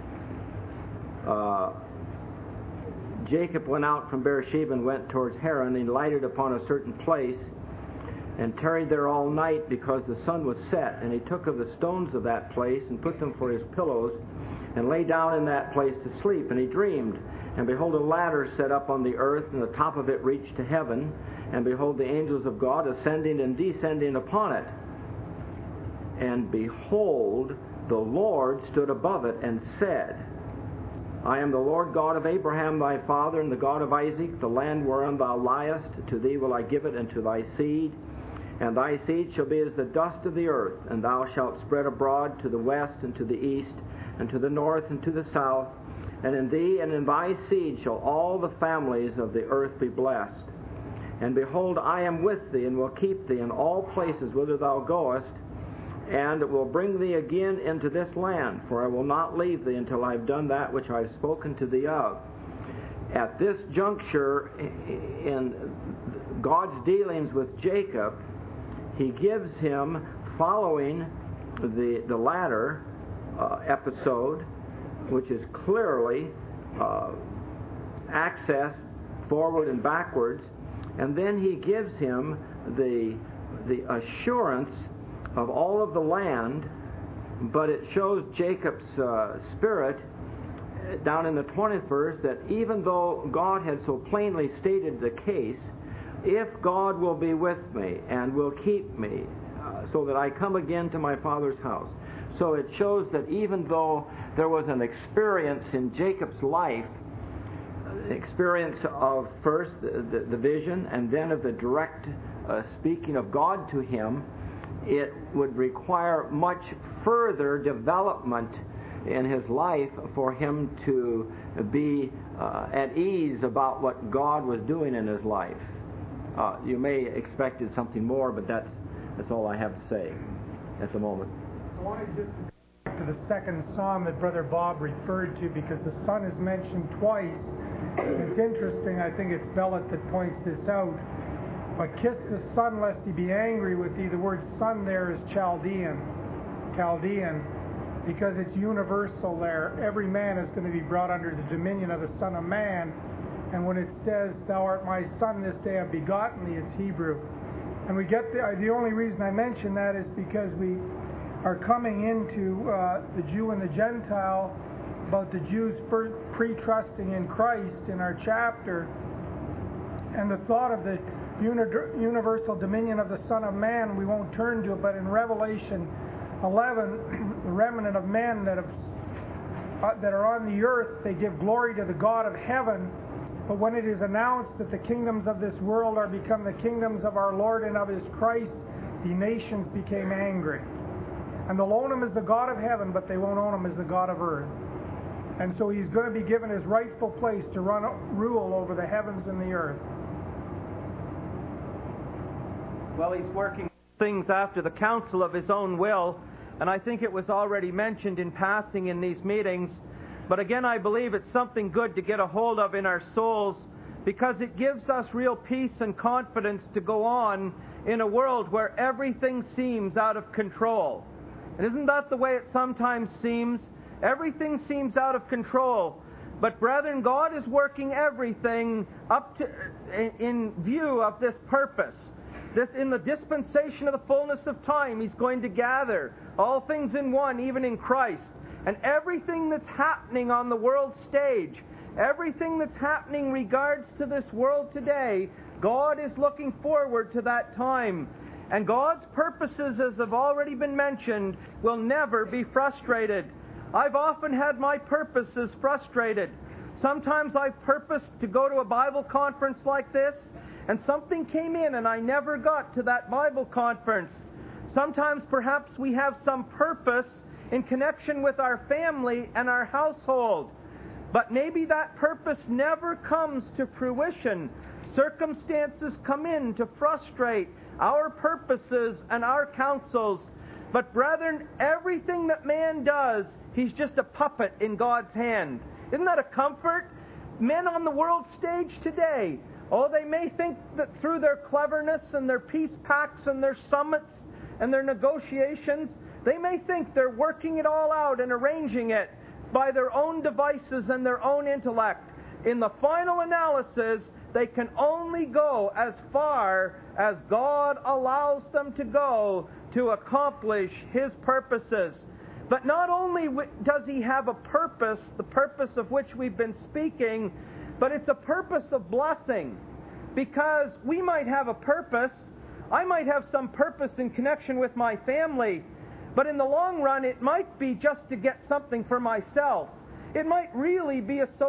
Jacob went out from Beersheba and went towards Haran, and he lighted upon a certain place and tarried there all night because the sun was set. And he took of the stones of that place and put them for his pillows and lay down in that place to sleep. And he dreamed, and behold, a ladder set up on the earth, and the top of it reached to heaven. And behold, the angels of God ascending and descending upon it. And behold, the Lord stood above it and said, I am the Lord God of Abraham thy father, and the God of Isaac. The land whereon thou liest, to thee will I give it, and to thy seed. And thy seed shall be as the dust of the earth, and thou shalt spread abroad to the west, and to the east, and to the north, and to the south. And in thee and in thy seed shall all the families of the earth be blessed. And behold, I am with thee, and will keep thee in all places whither thou goest, and will bring thee again into this land, for I will not leave thee until I have done that which I have spoken to thee of. At this juncture in God's dealings with Jacob, He gives him, following the ladder, episode, which is clearly accessed forward and backwards, and then he gives him the assurance of all of the land, but it shows Jacob's spirit down in the 20th verse that even though God had so plainly stated the case, if God will be with me and will keep me so that I come again to my Father's house. So it shows that even though there was an experience in Jacob's life, experience of first the vision and then of the direct speaking of God to him, it would require much further development in his life for him to be at ease about what God was doing in his life. You may expected something more, but that's all I have to say at the moment. I wanted just to go back to the second psalm that Brother Bob referred to, because the sun is mentioned twice. It's interesting, I think it's Bellet that points this out. But kiss the sun lest he be angry with thee. The word sun there is Chaldean, because it's universal there. Every man is going to be brought under the dominion of the Son of Man. And when it says, thou art my son, this day I've begotten thee, it's Hebrew. And we get the only reason I mention that is because we are coming into the Jew and the Gentile, about the Jews pre-trusting in Christ in our chapter, and the thought of the universal dominion of the Son of Man. We won't turn to it, but in Revelation 11, the remnant of men that are on the earth, they give glory to the God of heaven. But when it is announced that the kingdoms of this world are become the kingdoms of our Lord and of his Christ, the nations became angry. And they'll own him as the God of heaven, but they won't own him as the God of earth. And so he's going to be given his rightful place to rule over the heavens and the earth. Well, he's working things after the counsel of his own will, and I think it was already mentioned in passing in these meetings. But again, I believe it's something good to get a hold of in our souls, because it gives us real peace and confidence to go on in a world where everything seems out of control. And isn't that the way it sometimes seems? Everything seems out of control. But brethren, God is working everything up to in view of this purpose. This, in the dispensation of the fullness of time, he's going to gather all things in one, even in Christ. And everything that's happening on the world stage, everything that's happening in regards to this world today, God is looking forward to that time. And God's purposes, as have already been mentioned, will never be frustrated. I've often had my purposes frustrated. Sometimes I've purposed to go to a Bible conference like this, and something came in and I never got to that Bible conference. Sometimes perhaps we have some purpose in connection with our family and our household, but maybe that purpose never comes to fruition. Circumstances come in to frustrate our purposes and our counsels. But brethren, everything that man does, he's just a puppet in God's hand. Isn't that a comfort? Men on the world stage today, they may think that through their cleverness and their peace pacts and their summits and their negotiations, they may think they're working it all out and arranging it by their own devices and their own intellect. In the final analysis, they can only go as far as God allows them to go to accomplish his purposes. But not only does he have a purpose, the purpose of which we've been speaking, but it's a purpose of blessing. Because we might have a purpose, I might have some purpose in connection with my family, but in the long run it might be just to get something for myself. It might really be a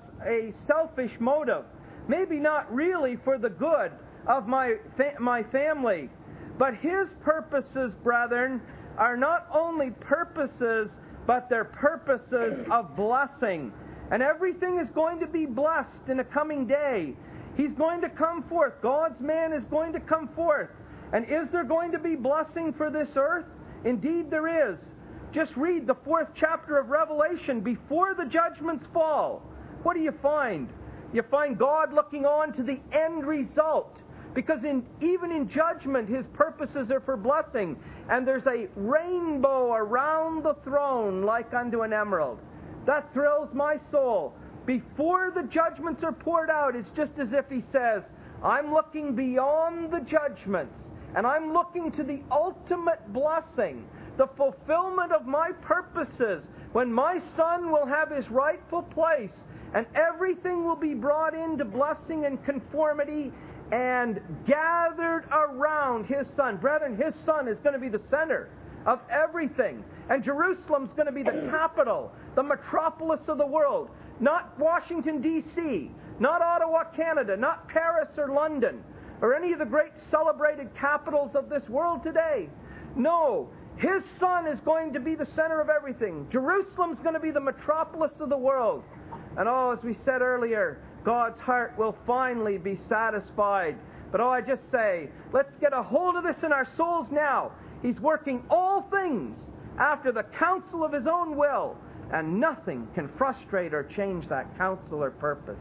selfish motive. Maybe not really for the good of my family. But his purposes, brethren, are not only purposes, but they're purposes of blessing. And everything is going to be blessed in a coming day. He's going to come forth. God's man is going to come forth. And is there going to be blessing for this earth? Indeed there is. Just read the 4th chapter of Revelation. Before the judgments fall, what do you find? You find God looking on to the end result, Because even in judgment, His purposes are for blessing. And there's a rainbow around the throne like unto an emerald. That thrills my soul. Before the judgments are poured out, it's just as if He says, I'm looking beyond the judgments, and I'm looking to the ultimate blessing, the fulfillment of my purposes, when my Son will have His rightful place, and everything will be brought into blessing and conformity and gathered around His Son. Brethren, His Son is going to be the center of everything. And Jerusalem's going to be the capital, the metropolis of the world. Not Washington, D.C., not Ottawa, Canada, not Paris or London, or any of the great celebrated capitals of this world today. No, His Son is going to be the center of everything. Jerusalem's going to be the metropolis of the world. And as we said earlier, God's heart will finally be satisfied. But I just say, let's get a hold of this in our souls now. He's working all things after the counsel of His own will, and nothing can frustrate or change that counsel or purpose.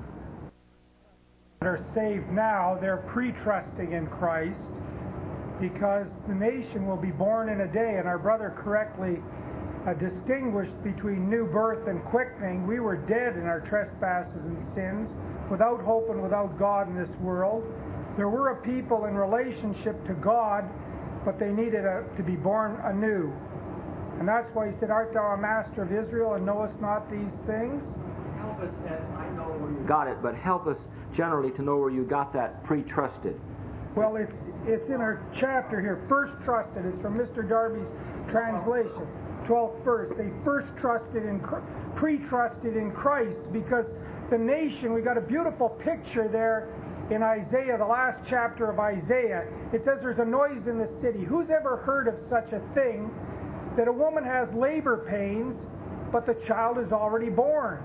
That are saved now, they're pre-trusting in Christ, because the nation will be born in a day, and our brother correctly distinguished between new birth and quickening. We were dead in our trespasses and sins, without hope and without God in this world. There were a people in relationship to God, but they needed to be born anew. And that's why He said, Art thou a master of Israel, and knowest not these things? Help us, I know where you got it, but help us generally to know where you got that pre-trusted. Well, it's in our chapter here, first trusted. It's from Mr. Darby's translation, 12th verse. They first pre-trusted in Christ, because the nation, we got a beautiful picture there in Isaiah, the last chapter of Isaiah. It says there's a noise in the city. Who's ever heard of such a thing, that a woman has labor pains, but the child is already born?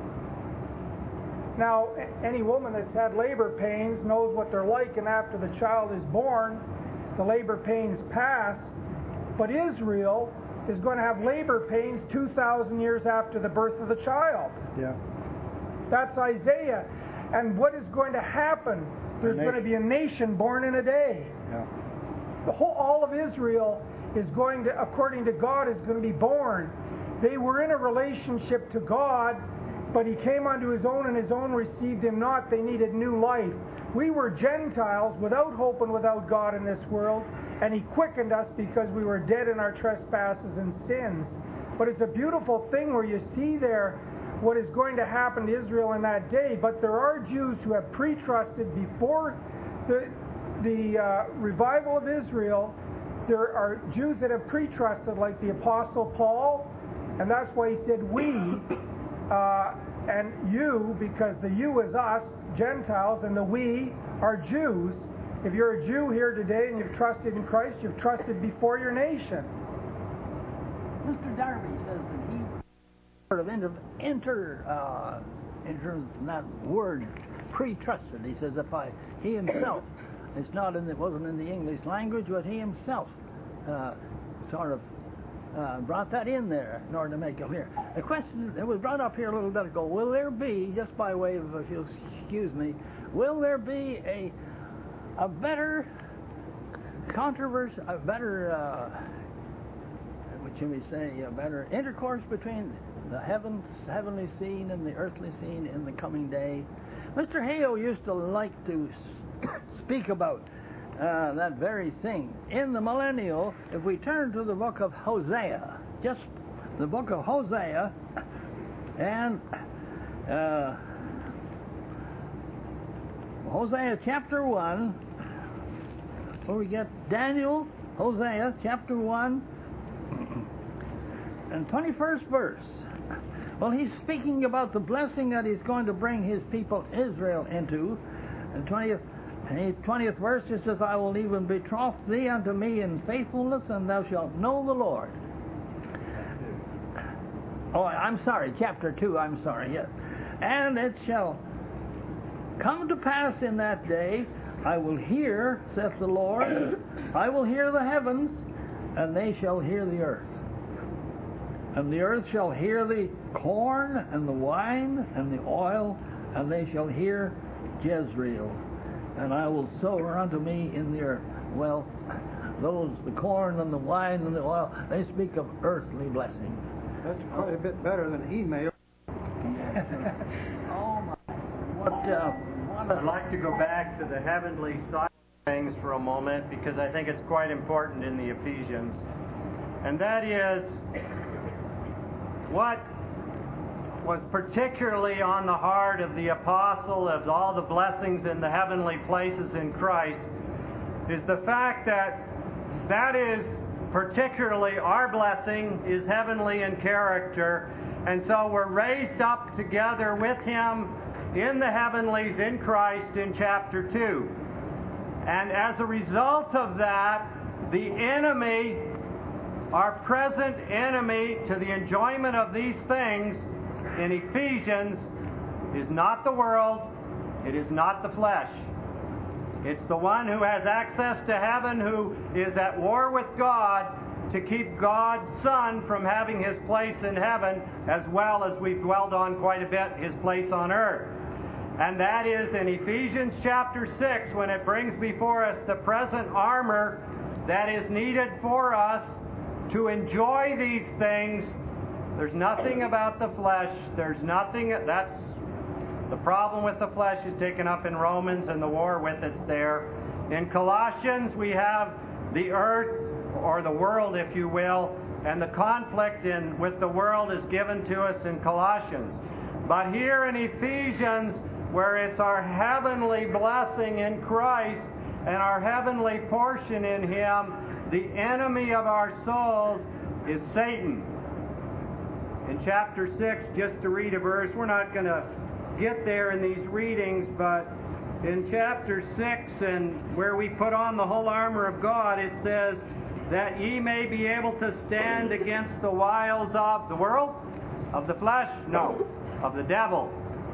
Now, any woman that's had labor pains knows what they're like, and after the child is born, the labor pains pass. But Israel is going to have labor pains 2,000 years after the birth of the child. Yeah. That's Isaiah. And what is going to happen? There's going to be a nation born in a day. Yeah. All of Israel is going to, according to God, is going to be born. They were in a relationship to God, but He came unto His own, and His own received Him not. They needed new life. We were Gentiles without hope and without God in this world, and He quickened us because we were dead in our trespasses and sins. But it's a beautiful thing where you see there what is going to happen to Israel in that day. But there are Jews who have pre-trusted before the revival of Israel. There are Jews that have pre-trusted, like the Apostle Paul, and that's why he said we and you, because the you is us, Gentiles, and the we are Jews. If you're a Jew here today and you've trusted in Christ, you've trusted before your nation. Mr. Darby says that he sort of that word pre-trusted. He says he himself, it wasn't in the English language, but he himself sort of brought that in there in order to make it clear. The question that was brought up here a little bit ago: will there be, just by way of, if you'll excuse me, will there be a better controversy, a better what you may say, a better intercourse between the heavenly scene and the earthly scene in the coming day? Mr. Hale used to like to speak about that very thing. In the millennial, if we turn to the book of Hosea, just the book of Hosea, and Hosea chapter 1, where we get Daniel, Hosea chapter 1, and 21st verse. Well, he's speaking about the blessing that he's going to bring his people Israel into. And 20th verse, it says, I will even betroth thee unto me in faithfulness, and thou shalt know the Lord. Oh, I'm sorry, chapter 2, I'm sorry, yes. And it shall come to pass in that day, I will hear, saith the Lord, I will hear the heavens, and they shall hear the earth. And the earth shall hear the corn, and the wine, and the oil, and they shall hear Jezreel. and I will sow her unto me in the earth. Well, the corn and the wine and the oil, they speak of earthly blessings. That's quite a bit better than email. Oh my! I'd like to go back to the heavenly side of things for a moment, because I think it's quite important in the Ephesians. And that is what was particularly on the heart of the apostle of all the blessings in the heavenly places in Christ is the fact that is particularly our blessing is heavenly in character, and so we're raised up together with Him in the heavenlies in Christ in chapter 2. And as a result of that, the enemy, our present enemy to the enjoyment of these things in Ephesians, is not the world, it is not the flesh. It's the one who has access to heaven, who is at war with God to keep God's Son from having His place in heaven, as well as we've dwelled on quite a bit, His place on earth. And that is in Ephesians chapter 6, when it brings before us the present armor that is needed for us to enjoy these things. There's nothing about the flesh. There's nothing, that's the problem with the flesh is taken up in Romans, and the war with it's there. In Colossians, we have the earth, or the world, if you will, and the conflict with the world is given to us in Colossians. But here in Ephesians, where it's our heavenly blessing in Christ and our heavenly portion in Him, the enemy of our souls is Satan. In chapter 6, just to read a verse, we're not going to get there in these readings, but in chapter 6, and where we put on the whole armor of God, it says that ye may be able to stand against the wiles of the world, of the flesh, no, of the devil.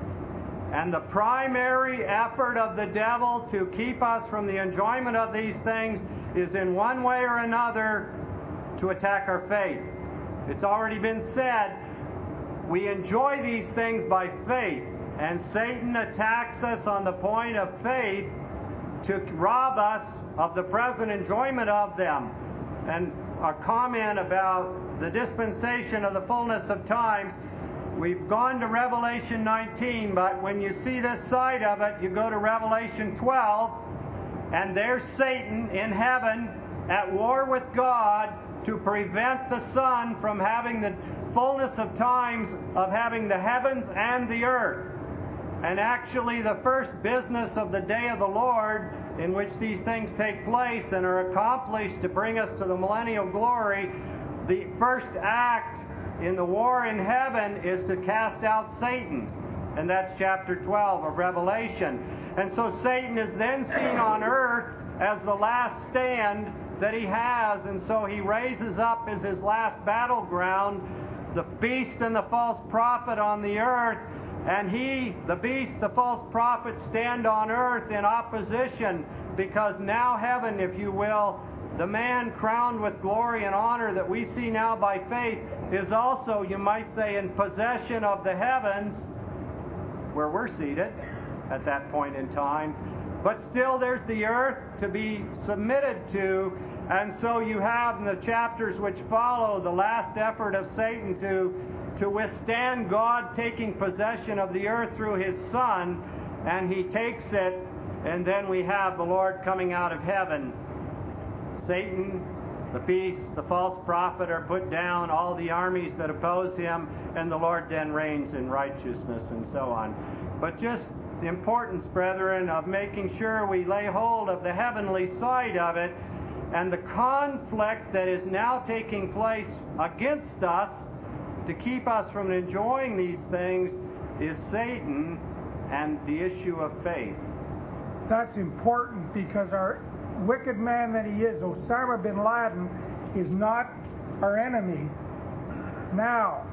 And the primary effort of the devil to keep us from the enjoyment of these things is in one way or another to attack our faith. It's already been said, we enjoy these things by faith, and Satan attacks us on the point of faith to rob us of the present enjoyment of them. And a comment about the dispensation of the fullness of times, we've gone to Revelation 19, but when you see this side of it, you go to Revelation 12, and there's Satan in heaven at war with God to prevent the Son from having the fullness of times of having the heavens and the earth. And actually the first business of the day of the Lord, in which these things take place and are accomplished to bring us to the millennial glory, the first act in the war in heaven is to cast out Satan. And that's chapter 12 of Revelation. And so Satan is then seen on earth as the last stand that he has, and so he raises up as his last battleground the beast and the false prophet on the earth, and he, the beast, the false prophet, stand on earth in opposition, because now heaven, if you will, the man crowned with glory and honor that we see now by faith, is also, you might say, in possession of the heavens, where we're seated at that point in time. But still there's the earth to be submitted to, and so you have in the chapters which follow the last effort of Satan to withstand God taking possession of the earth through His Son, and he takes it, and then we have the Lord coming out of heaven. Satan, the beast, the false prophet are put down, all the armies that oppose him, and the Lord then reigns in righteousness and so on. But just the importance, brethren, of making sure we lay hold of the heavenly side of it, and the conflict that is now taking place against us to keep us from enjoying these things is Satan and the issue of faith. That's important, because our wicked man that he is, Osama bin Laden, is not our enemy now.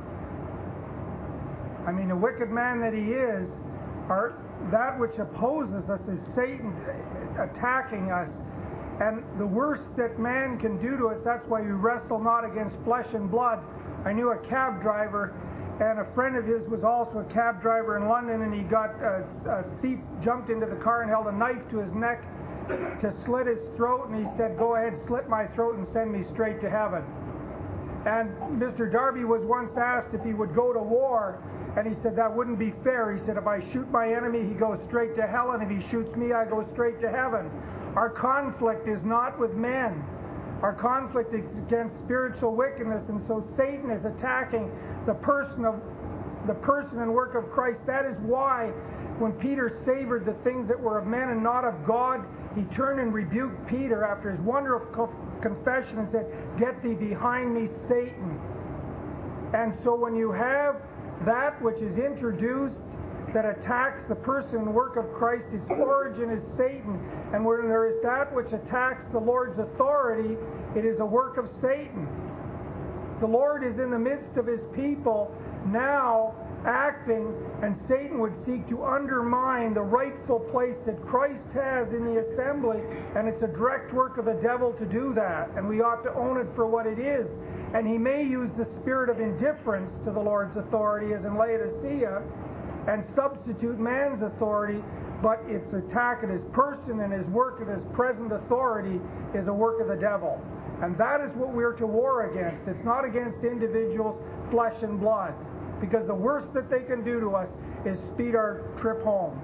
I mean, the wicked man that he is, that which opposes us is Satan attacking us. And the worst that man can do to us, that's why we wrestle not against flesh and blood. I knew a cab driver, and a friend of his was also a cab driver in London, and he got a thief jumped into the car and held a knife to his neck to slit his throat, and he said, "Go ahead, slit my throat and send me straight to heaven." And Mr. Darby was once asked if he would go to war, and he said that wouldn't be fair. He said, if I shoot my enemy, he goes straight to hell, and if he shoots me, I go straight to heaven. Our conflict is not with men. Our conflict is against spiritual wickedness, and so Satan is attacking the person and work of Christ. That is why when Peter savored the things that were of men and not of God, he turned and rebuked Peter after his wonderful confession and said, "Get thee behind me, Satan." And so when you have that which is introduced that attacks the person and work of Christ, its origin is Satan. And when there is that which attacks the Lord's authority, it is a work of Satan. The Lord is in the midst of his people now acting, and Satan would seek to undermine the rightful place that Christ has in the assembly, and it's a direct work of the devil to do that, and we ought to own it for what it is. And he may use the spirit of indifference to the Lord's authority, as in Laodicea, and substitute man's authority, but its attack at his person and his work at his present authority is a work of the devil. And that is what we're to war against. It's not against individuals, flesh and blood, because the worst that they can do to us is speed our trip home.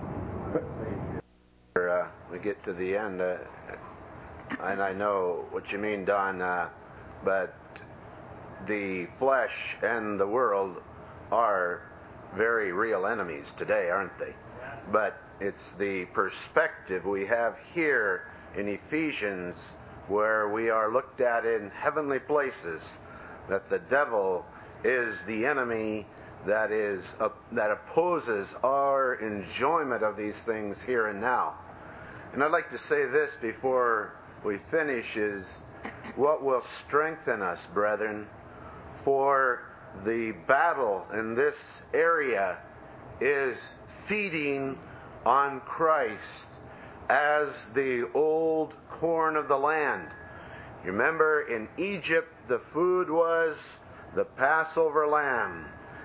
We get to the end, and I know what you mean, Don, but the flesh and the world are very real enemies today, aren't they? But it's the perspective we have here in Ephesians, where we are looked at in heavenly places, that the devil is the enemy that opposes our enjoyment of these things here and now. And I'd like to say this before we finish, is what will strengthen us, brethren, for the battle in this area is feeding on Christ as the old corn of the land. You remember in Egypt the food was the Passover lamb,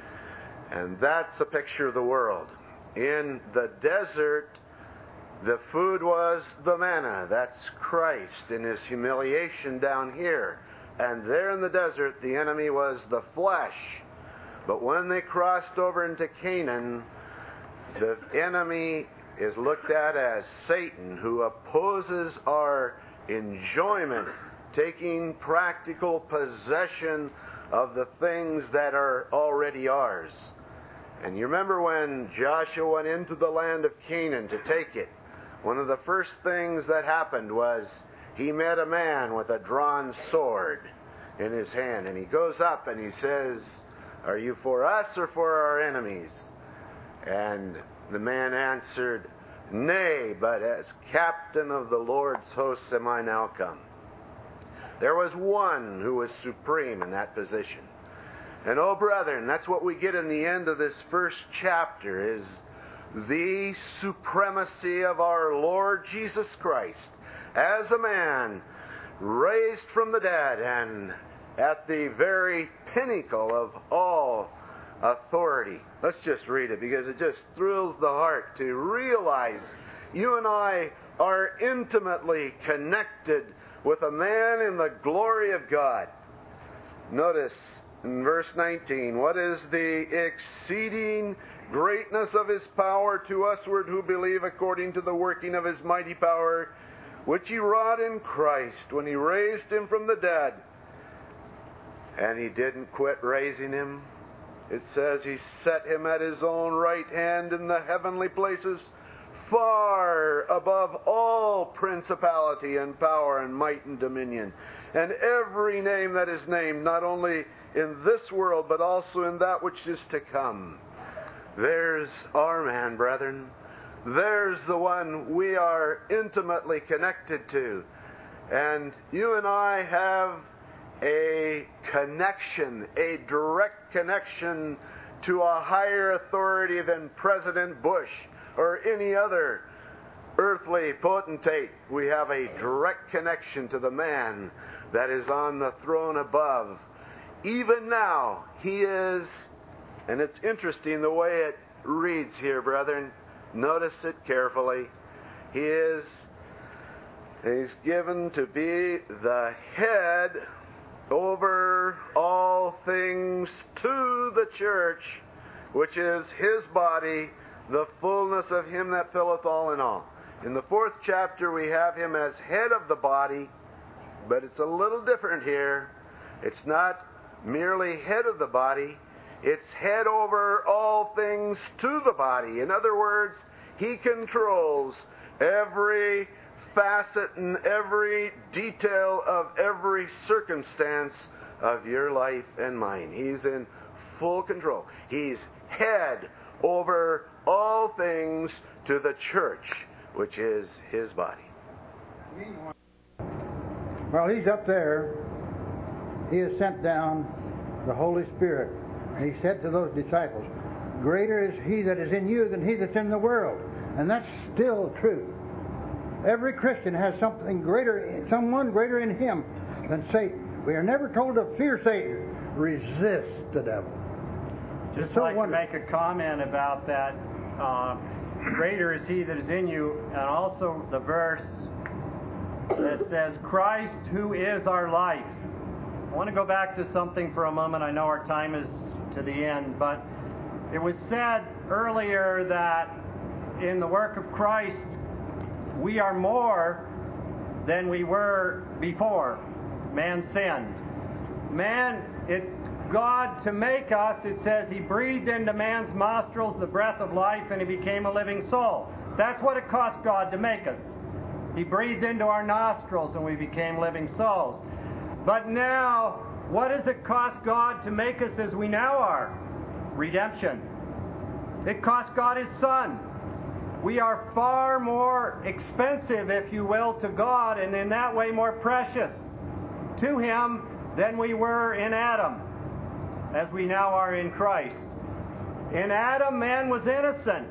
and that's a picture of the world. In the desert the food was the manna, that's Christ in his humiliation down here. And there in the desert, the enemy was the flesh. But when they crossed over into Canaan, the enemy is looked at as Satan, who opposes our enjoyment, taking practical possession of the things that are already ours. And you remember when Joshua went into the land of Canaan to take it, one of the first things that happened was he met a man with a drawn sword in his hand, and he goes up and he says, "Are you for us or for our enemies?" And the man answered, "Nay, but as captain of the Lord's hosts am I now come." There was one who was supreme in that position. And oh, brethren, that's what we get in the end of this first chapter, is the supremacy of our Lord Jesus Christ as a man raised from the dead and at the very pinnacle of all authority. Let's just read it, because it just thrills the heart to realize you and I are intimately connected with a man in the glory of God. Notice in verse 19, what is the exceeding greatness of his power to usward who believe, according to the working of his mighty power, which he wrought in Christ when he raised him from the dead. And he didn't quit raising him. It says he set him at his own right hand in the heavenly places, far above all principality and power and might and dominion, and every name that is named, not only in this world, but also in that which is to come. There's our man, brethren. There's the one we are intimately connected to. And you and I have a connection, a direct connection to a higher authority than President Bush or any other earthly potentate. We have a direct connection to the man that is on the throne above. Even now, he is And it's interesting the way it reads here, brethren. Notice it carefully. He's given to be the head over all things to the church, which is His body, the fullness of Him that filleth all in all. In the 4th chapter we have Him as head of the body, but it's a little different here. It's not merely head of the body, it's head over all things to the body. In other words, He controls every facet and every detail of every circumstance of your life and mine. He's in full control. He's head over all things to the church, which is His body. Well, He's up there. He has sent down the Holy Spirit. And He said to those disciples, greater is He that is in you than he that's in the world. And that's still true. Every Christian has someone greater in him than Satan. We are never told to fear Satan. Resist the devil. Just so like to make a comment about that. Greater is He that is in you, and also the verse that says, Christ who is our life. I want to go back to something for a moment. I know our time is to the end, but it was said earlier that in the work of Christ, we are more than we were before man sinned. God, to make us, it says He breathed into man's nostrils the breath of life and he became a living soul. That's what it cost God to make us. He breathed into our nostrils and we became living souls. But now, what does it cost God to make us as we now are? Redemption. It cost God His Son. We are far more expensive, if you will, to God, and in that way more precious to Him than we were in Adam, as we now are in Christ. In Adam, man was innocent.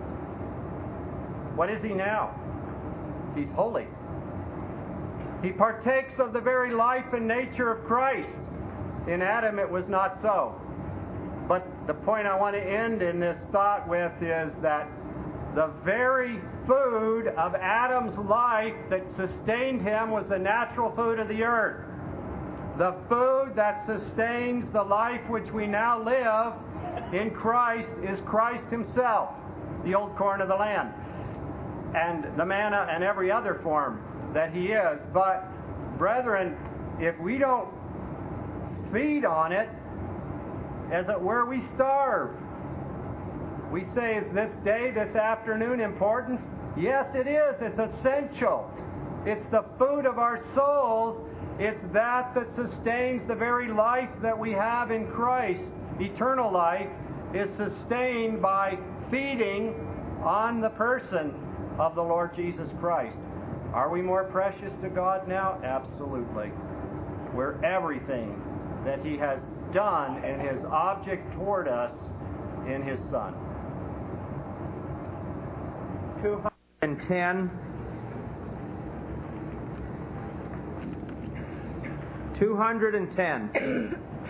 What is he now? He's holy. He partakes of the very life and nature of Christ. In Adam, it was not so. But the point I want to end in this thought with is that the very food of Adam's life that sustained him was the natural food of the earth. The food that sustains the life which we now live in Christ is Christ Himself, the old corn of the land, and the manna and every other form that He is. But, brethren, if we don't feed on it, as it were, we starve. We say, is this day, this afternoon important? Yes, it is. It's essential. It's the food of our souls. It's that sustains the very life that we have in Christ. Eternal life is sustained by feeding on the person of the Lord Jesus Christ. Are we more precious to God now? Absolutely. We're everything that He has done in His object toward us in His Son. 210. 210.